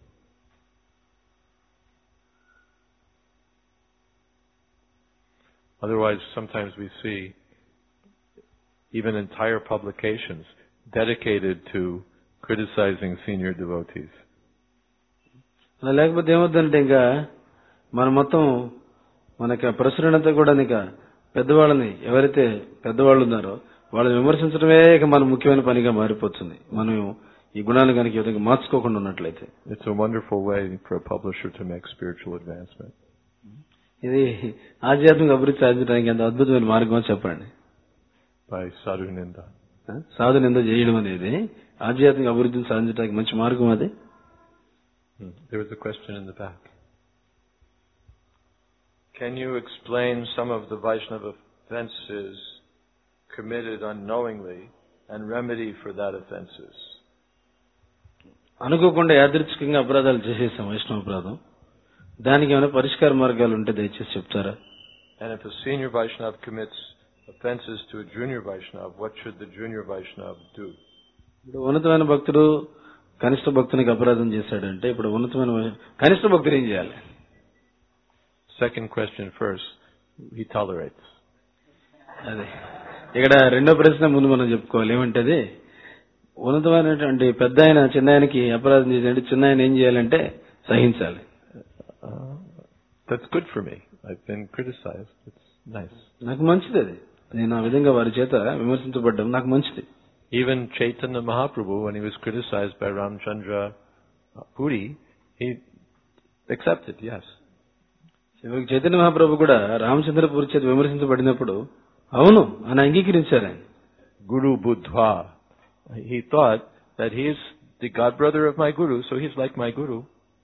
[SPEAKER 1] Otherwise, sometimes we see even entire publications dedicated to criticizing senior devotees.
[SPEAKER 2] అలా లేకపోతే ఏమవుతుందంటే ఇంకా మన మొత్తం మనకి ప్రచురణంతా కూడా ఇక పెద్దవాళ్ళని ఎవరైతే పెద్దవాళ్ళు ఉన్నారో వాళ్ళని విమర్శించడమే ఇక మన ముఖ్యమైన పనిగా మారిపోతుంది, మనం ఈ గుణాలు కనుక ఈ విధంగా మార్చుకోకుండా ఉన్నట్లయితే.
[SPEAKER 1] It's a wonderful way for a publisher to make spiritual advancement.
[SPEAKER 2] ఇది ఆధ్యాత్మిక అభివృద్ధి సాధించడానికి ఎంత అద్భుతమైన మార్గం చెప్పండి.
[SPEAKER 1] By sadhu ninda.
[SPEAKER 2] సాధు నింద చేయడం అనేది ఆధ్యాత్మిక అభివృద్ధిని సాధించడానికి మంచి మార్గం అది.
[SPEAKER 1] There was a question in the back. Can you explain some of the Vaishnava offenses committed unknowingly and remedy for that offenses?
[SPEAKER 2] అనుకోకుండా యాదృచ్ఛికంగా అపరాధాలు చేసేసాం, వైష్ణవ అపరాధం, దానికి ఏమైనా పరిష్కార మార్గాలు ఉంటే దయచేసి చెప్తారా?
[SPEAKER 1] And if a senior Vaishnava commits offenses to a junior Vaishnava, what should the junior Vaishnava do?
[SPEAKER 2] ఇప్పుడు ఉన్నతమైన భక్తుడు కనిష్ట భక్తునికి అపరాధం చేశాడంటే ఇప్పుడు ఉన్నతమైన కనిష్ట భక్తుడు ఏం చేయాలి?
[SPEAKER 1] Second question first. He tolerates.
[SPEAKER 2] అదే ఇక్కడ రెండో ప్రశ్న ముందు మనం చెప్పుకోవాలి. ఏమంటది, ఉన్నతమైనటువంటి పెద్ద ఆయన చిన్న ఆయనకి అపరాధం చేశాడంటే చిన్న ఆయన ఏం చేయాలంటే సహించాలి.
[SPEAKER 1] Uh, that's good for me. I've been criticized. It's nice.
[SPEAKER 2] నాకు మంచిది అది, నేను ఆ విధంగా వారి చేత విమర్శించబడ్డం నాకు మంచిది.
[SPEAKER 1] Even Chaitanya Mahaprabhu, when he was criticized by Ramchandra Puri, he accepted, yes.
[SPEAKER 2] చివరికి చైతన్య మహాప్రభు కూడా రామచంద్రపూరి చేత విమర్శించబడినప్పుడు అవును అని అంగీకరించారు ఆయన.
[SPEAKER 1] Guru Buddha. He thought that he is the god brother of my guru, so he's like my guru.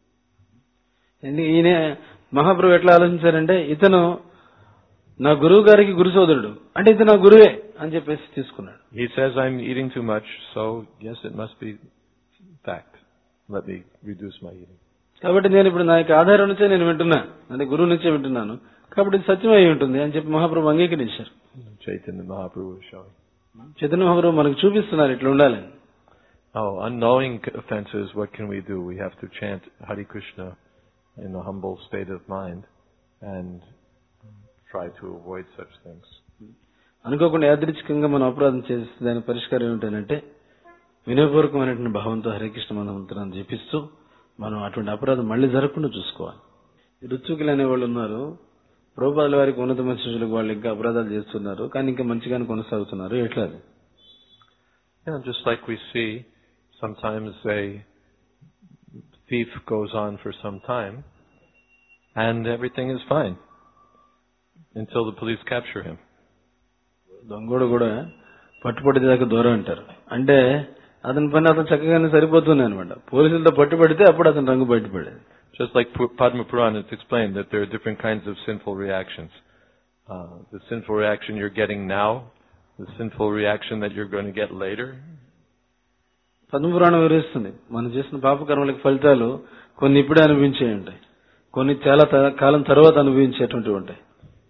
[SPEAKER 2] ఈయన మహాప్రభు ఎట్లా ఆలోచించారంటే ఇతను నా గురువు గారికి గురు సోదరుడు అంటే ఇతను నా గురువే అని చెప్పేసి తీసుకున్నాడు.
[SPEAKER 1] He says I'm eating too much, so yes, it must be fact. Let me reduce my eating.
[SPEAKER 2] కాబట్టి నేను ఇప్పుడు నా యొక్క ఆధారం నుంచే నేను వింటున్నా, అంటే గురువు నుంచే వింటున్నాను, కాబట్టి ఇది సత్యం అయి ఉంటుంది అని చెప్పి మహాప్రభు అంగీకరించారు.
[SPEAKER 1] Chaitanya Mahaprabhu is showing.
[SPEAKER 2] Chaitanya Mahaprabhu మనకు చూపిస్తున్నారు ఇట్లా ఉండాలని.
[SPEAKER 1] Oh, unknowing offenses, what can we do? We have to chant Hare Krishna in a humble state of mind and try to avoid such things.
[SPEAKER 2] అనుకోకుండా యాదృచ్ఛికంగా మనం అపరాధం చేస్తే దాని పరిష్కారం ఏమిటంటే వినయపూర్వకమైనటువంటి భావంతో హరే కృష్ణ మంత్రాన్ని జపిస్తూ మనం అటువంటి అపరాధం మళ్ళీ జరగకుండా చూసుకోవాలి. రుచుకులు అనేవాళ్ళు ఉన్నారు, ప్రభుపాదుల వారికి ఉన్నతమైన శిష్యులకు వాళ్ళు ఇంకా అపరాధాలు చేస్తున్నారు కానీ ఇంకా మంచిగానే కొనసాగుతున్నారు. ఎట్లా?
[SPEAKER 1] Yeah, just like we see sometimes a thief goes on for some time and everything is fine until the police capture him.
[SPEAKER 2] దొంగోడు కూడా పట్టుబడిదాకా దూరం అంటారు, అంటే అతని పని అతను చక్కగానే సరిపోతుంది అనమాట. పోలీసులతో పట్టుబడితే అప్పుడు అతను రంగు బయటపడేది.
[SPEAKER 1] Just like Padma Purana, it's explained that there are different kinds of sinful reactions. Uh, the sinful reaction you're getting now, the sinful reaction that you're going to get later.
[SPEAKER 2] Padma Purana వివరిస్తుంది మనం చేసిన పాపకర్మలకు ఫలితాలు కొన్ని ఇప్పుడే అనుభవించే ఉంటాయి, కొన్ని చాలా కాలం తర్వాత అనుభవించేటువంటి ఉంటాయి.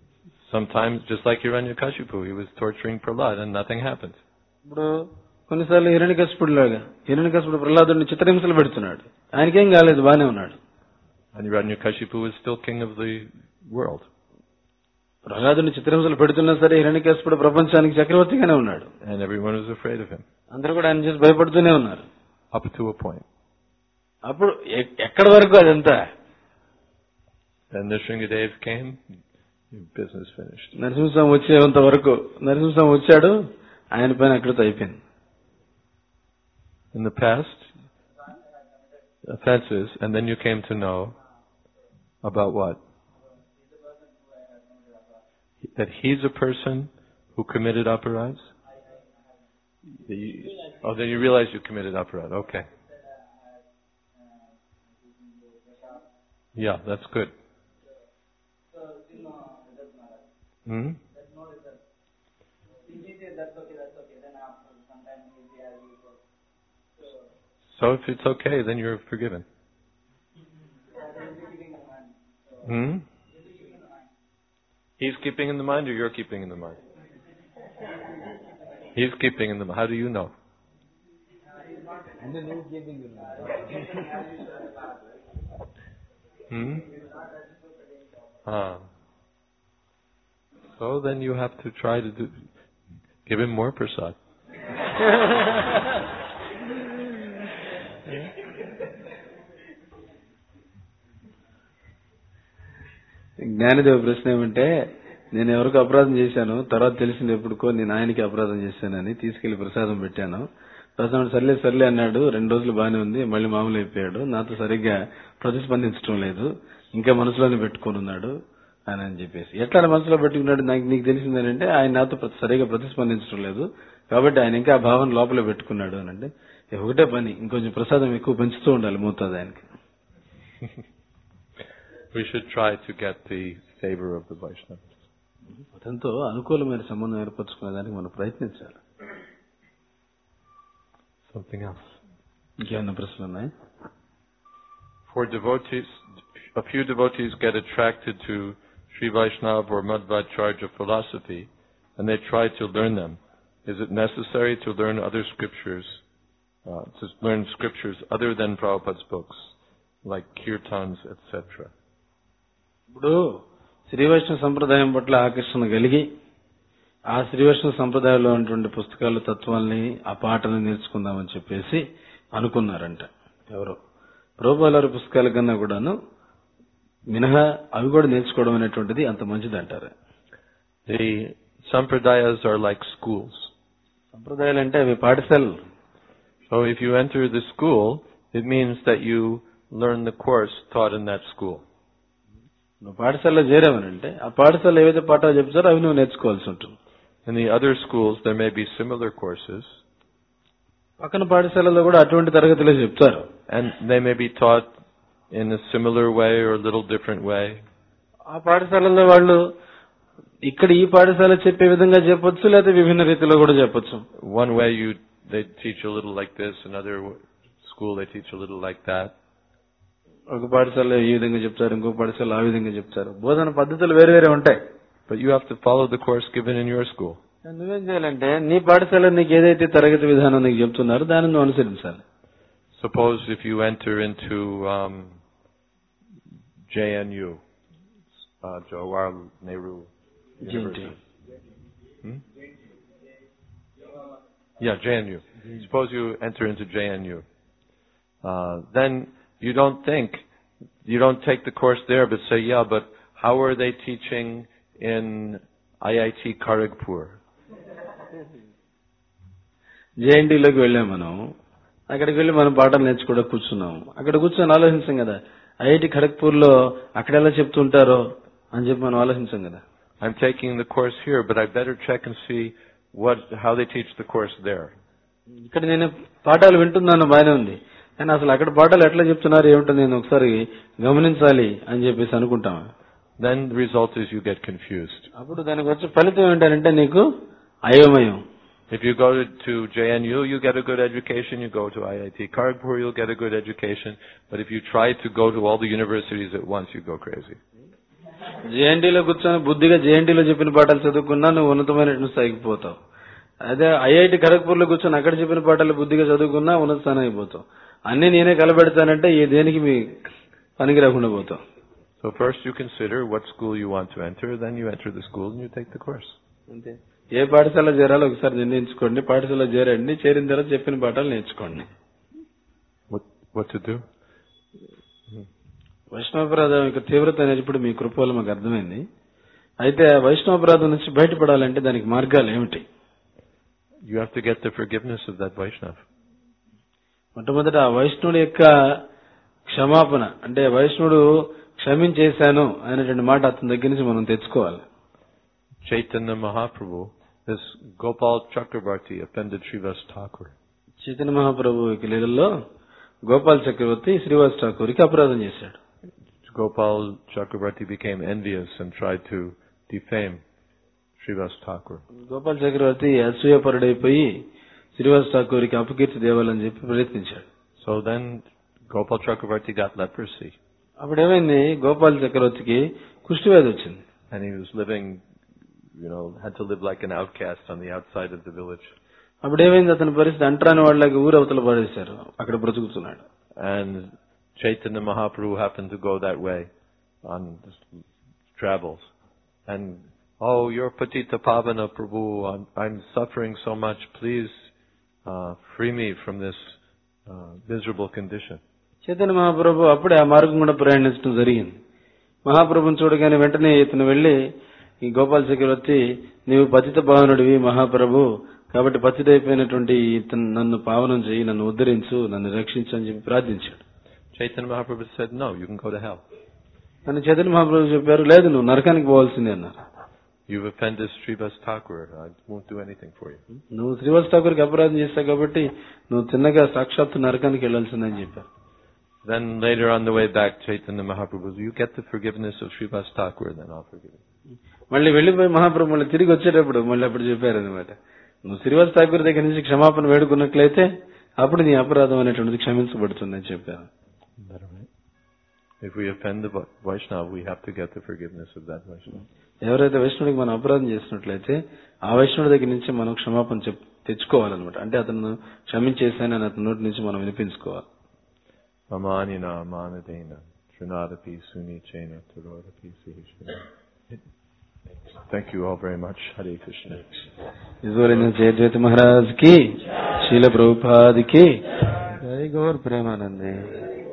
[SPEAKER 1] Sometimes, just like Hiranyakashipu, he was torturing Prahlad and nothing happened.
[SPEAKER 2] ఇప్పుడు కొన్నిసార్లు హిరణ్యకశిపుడు లాగా హిరణ్యకశిపుడు ప్రహ్లాదుడిని చిత్రహింసలు పెడుతున్నాడు, ఆయనకేం కాలేదు, బానే ఉన్నాడు.
[SPEAKER 1] And Hiranyakashipu is still king of the world.
[SPEAKER 2] ప్రహ్లాదుడిని చిత్రహింసలు పెడుతున్నా సరే హిరణ్యకశిపుడు ప్రపంచానికి చక్రవర్తిగానే ఉన్నాడు.
[SPEAKER 1] And everyone was afraid of him.
[SPEAKER 2] అందరూ కూడా ఆయన చూసి భయపడుతూనే ఉన్నారు.
[SPEAKER 1] Up to a point.
[SPEAKER 2] అప్పుడు ఎక్కడి వరకు అదంతా?
[SPEAKER 1] Then Nrsingadev came, business finished.
[SPEAKER 2] Narasimhaswamy వచ్చేంత వరకు, నరసింహస్వామి వచ్చాడు, ఆయన పైన అక్కడితో అయిపోయింది.
[SPEAKER 1] In the past, offenses, and then you came to know about what? That he's a person who committed aparadhs? Oh, then you realize you committed aparadh. Okay. Yeah, that's good. Hmm? So if it's okay, then you're forgiven. Hmm? He's keeping in the mind, or you're keeping in the mind? He's keeping in the mind. How do you know? Hmm? Ah. So then you have to try to do, give him more prasad.
[SPEAKER 2] జ్ఞానదేవ ప్రశ్న ఏమంటే, నేను ఎవరికి అపరాధం చేశాను, తర్వాత తెలిసింది ఎప్పుడుకో నేను ఆయనకి అపరాధం చేశానని తీసుకెళ్లి ప్రసాదం పెట్టాను. ప్రసాదం సర్లే సర్లే అన్నాడు, రెండు రోజులు బానే ఉంది, మళ్ళీ మామూలు అయిపోయాడు, నాతో సరిగ్గా ప్రతిస్పందించడం లేదు, ఇంకా మనసులోనే పెట్టుకుని ఉన్నాడు అని అని చెప్పేసి. ఎట్లా మనసులో పెట్టుకున్నాడు నాకు నీకు తెలిసిందేనంటే, ఆయన నాతో సరిగ్గా ప్రతిస్పందించడం లేదు కాబట్టి ఆయన ఇంకా ఆ భావన లోపల పెట్టుకున్నాడు అని. అంటే ఒకటే పని, ఇంకొంచెం ప్రసాదం ఎక్కువ పెంచుతూ ఉండాలి మోతాదు ఆయనకి.
[SPEAKER 1] We should try to get the favor of the Vaishnavas.
[SPEAKER 2] అతనితో అనుకూలమైన సంబంధం ఏర్పరచుకునేదానికి మనం ప్రయత్నించాలి.
[SPEAKER 1] Something else.
[SPEAKER 2] ఇంకేమన్నా ప్రశ్నలు ఉన్నాయి?
[SPEAKER 1] For devotees, a few devotees get attracted to Sri Vaishnava or Madhvacharya philosophy and they try to learn them. Is it necessary to learn other scriptures, uh, to learn scriptures other than Prabhupada's books, like kirtans, et cetera?
[SPEAKER 2] ఇప్పుడు శ్రీ వైష్ణవ సంప్రదాయం పట్ల ఆకర్షణ కలిగి ఆ శ్రీ వైష్ణవ సంప్రదాయంలో ఉన్నటువంటి పుస్తకాలు, తత్వాల్ని, ఆ పాటను నేర్చుకుందామని చెప్పేసి అనుకున్నారంట ఎవరో. ప్రభుపాదుల పుస్తకాల కన్నా కూడాను మినహా అవి కూడా నేర్చుకోవడం అనేటువంటిది అంత మంచిది అంటారు.
[SPEAKER 1] The sampradayas are like schools.
[SPEAKER 2] సంప్రదాయాలు అంటే అవి పాఠశాలలు.
[SPEAKER 1] So if you enter the school, it means that you learn the course taught in that school.
[SPEAKER 2] నువ్వు పాఠశాలలో చేరావనంటే ఆ పాఠశాల ఏవైతే పాఠాలు చెప్తారో అవి నువ్వు నేర్చుకోవాల్సి ఉంటుంది.
[SPEAKER 1] In the other schools there may be similar courses.
[SPEAKER 2] పక్కన పాఠశాలలో కూడా అటువంటి తరగతులే చెప్తారు.
[SPEAKER 1] And they may be taught in a similar way or a little different way.
[SPEAKER 2] ఆ పాఠశాలలో వాళ్ళు ఇక్కడ ఈ పాఠశాల చెప్పే విధంగా చెప్పొచ్చు, లేదా విభిన్న రీతిలో కూడా చెప్పొచ్చు.
[SPEAKER 1] One way you they teach a little like this, another school they teach a little like that.
[SPEAKER 2] ఒక పాఠశాలలో ఈ విధంగా చెప్తారు, ఇంకో పాఠశాల ఆ విధంగా చెప్తారు. బోధన పద్ధతులు వేరే వేరే ఉంటాయి.
[SPEAKER 1] But you have to follow the course given in your school.
[SPEAKER 2] నువ్వేం చేయాలంటే నీ పాఠశాల నీకు ఏదైతే తరగతి విధానం నీకు చెప్తున్నారో దాన్ని నువ్వు అనుసరించాలి.
[SPEAKER 1] Suppose if you enter into um, J N U, uh, Jawaharlal Nehru University. Hmm? Yeah, J N U. Suppose you enter into J N U. Uh, then you don't think, you don't take the course there, but say, yeah, but how are they teaching in I I T Kharagpur?
[SPEAKER 2] J N D లోకి వెళ్ళాం మనం, అక్కడికి వెళ్ళి మనం పాఠాలు నేర్చుకోవడం కూర్చున్నాం. అక్కడ కూర్చొని ఆలోచించాం కదా, ఐఐటి ఖరగ్పూర్ లో అక్కడ ఎలా చెప్తుంటారో అని చెప్పి మనం ఆలోచించాం కదా.
[SPEAKER 1] I'm taking the course here, but I better check and see what how they teach the course there.
[SPEAKER 2] ఇక్కడ నేను పాఠాలు వింటున్నాను, బాగానే ఉంది, కానీ అసలు అక్కడ పాఠాలు ఎట్లా చెప్తున్నారు ఏమిటో నేను ఒకసారి గమనించాలి అని చెప్పేసి అనుకుంటాం.
[SPEAKER 1] Then the result is you get confused.
[SPEAKER 2] అప్పుడు దానికి వచ్చే ఫలితం ఏంటంటే నీకు అయోమయం.
[SPEAKER 1] If you go to J N U, you get a good education. You go to I I T Kharagpur, you'll get a good education. But if you try to go to all the universities at once, you go crazy.
[SPEAKER 2] జేఎన్టీలో కూర్చొని బుద్ధిగా జేఎన్టీలో చెప్పిన పాఠాలు చదువుకున్నా నువ్వు ఉన్నతమైన స్థాయికి పోతావు. అదే ఐఐటి ఖరగ్పూర్ లో కూర్చొని అక్కడ చెప్పిన పాఠాలు బుద్ధిగా చదువుకున్నా ఉన్నత స్థానం అయిపోతావు. అన్ని నేనే కలబెడతానంటే ఏ దేనికి మీ పనికి రాకుండా పోతావు.
[SPEAKER 1] So first you consider what school you want to enter, then you enter the school and you take the course.
[SPEAKER 2] అంతే. ఏ పాఠశాల చేరాలో ఒకసారి నిర్ణయించుకోండి, పాఠశాల చేరండి, చేరిన తర్వాత చెప్పిన పాఠాలు నేర్చుకోండి.
[SPEAKER 1] What what to do?
[SPEAKER 2] వైష్ణవాపరాధం యొక్క తీవ్రత అనేది ఇప్పుడు మీ కృప వల్ల మాకు అర్థమైంది. అయితే వైష్ణవాపరాధం నుంచి బయటపడాలంటే దానికి మార్గాలు ఏమిటి?
[SPEAKER 1] You have to get the forgiveness of that Vaishnava.
[SPEAKER 2] మొట్టమొదట ఆ వైష్ణవుడి యొక్క క్షమాపణ, అంటే వైష్ణవుడు క్షమించేశాను అనేటువంటి మాట అతని దగ్గర నుంచి మనం తెచ్చుకోవాలి.
[SPEAKER 1] Chaitanya Mahaprabhu, this Gopal Chakravarti offended Srivas Thakur.
[SPEAKER 2] Chaitanya Mahaprabhu యొక్క లీలల్లో గోపాల్ చక్రవర్తి శ్రీవాస్ ఠాకూర్కి అపరాధం చేశాడు.
[SPEAKER 1] Gopal Chakravarti became envious and tried to defame Srivas Thakur.
[SPEAKER 2] Gopal చక్రవర్తి అసూయపరుడైపోయి శ్రీవాస్ ఠాకూర్కి అపకీర్తి దేవాలని చెప్పి ప్రయత్నించాడు.
[SPEAKER 1] So then Gopal Chakravarti got leprosy.
[SPEAKER 2] అప్పుడు ఏమైంది, గోపాల్ చక్రవర్తికి కుష్టి వ్యాధి వచ్చింది.
[SPEAKER 1] And he was living, you know, had to live like an outcast on the outside of the village.
[SPEAKER 2] అప్పుడు ఏమైంది, అతని పరిస్థితి అంటరాని వాళ్ళకి ఊరు అవతల పడేశారు, అక్కడ బ్రతుకుతున్నాడు.
[SPEAKER 1] And Chaitanya Mahaprabhu happened to go that way on his travels. And, oh, you're Patita Pavana Prabhu, I'm, I'm suffering so much, please uh, free me from this uh, miserable condition.
[SPEAKER 2] Chaitanya Mahaprabhu అప్పుడే ఆ మార్గం కూడా ప్రయాణించడం జరిగింది. మహాప్రభుని చూడగానే వెంటనే ఇతను వెళ్లి, ఈ గోపాల్ చక్రవర్తి నీవు పతిత పావనుడివి మహాప్రభు, కాబట్టి పతితైపోయినటువంటి ఇతను నన్ను పావనం చేయి, నన్ను ఉద్ధరించు, నన్ను రక్షించు అని చెప్పి ప్రార్థించాడు.
[SPEAKER 1] Chaitanya Mahaprabhu said, no, you can go to hell.
[SPEAKER 2] కానీ చైతన్య మహాప్రభు చెప్పారు, లేదు నువ్వు నరకానికి పోవాల్సిందే అన్నారు.
[SPEAKER 1] You've offended Srivas Thakur, I won't do anything for you.
[SPEAKER 2] నువ్వు శ్రీవాస్ ఠాకూర్కి అపరాధం చేస్తావు కాబట్టి నువ్వు తిన్నగా సాక్షాత్తు నరకానికి వెళ్లాల్సిందని చెప్పారు.
[SPEAKER 1] Then later on the way back, Chaitanya Mahaprabhu, you get the forgiveness of Srivas Thakur, then I'll forgive you.
[SPEAKER 2] మళ్ళీ వెళ్లిపోయి మహాప్రభు మళ్ళీ తిరిగి వచ్చేటప్పుడు మళ్ళీ అప్పుడు చెప్పారు అనమాట, నువ్వు శ్రీవాస్ ఠాకూర్ దగ్గర నుంచి క్షమాపణ వేడుకున్నట్లయితే అప్పుడు నీ అపరాధం అనేటువంటిది క్షమించబడుతుందని చెప్పారు.
[SPEAKER 1] If we offend the Vaishnava, we have to get the forgiveness of that Vaishnava.
[SPEAKER 2] ఎవరైతే వైష్ణవుడికి మనం అపరాధం చేసినట్లయితే ఆ వైష్ణవుడి దగ్గర నుంచి మనం క్షమాపణ తెచ్చుకోవాలన్నమాట. అంటే అతను క్షమించేసానని అతని నోటి నుంచి మనం వినిపించుకోవాలి.
[SPEAKER 1] Amanina amanadena trinadapi sunichena turodapi sihishvena. Thank you all very much. Hare Krishna.
[SPEAKER 2] Izvorin Jayadvaita Maharaj ki, Srila Prabhupada ki, Jai Gaur Premanande.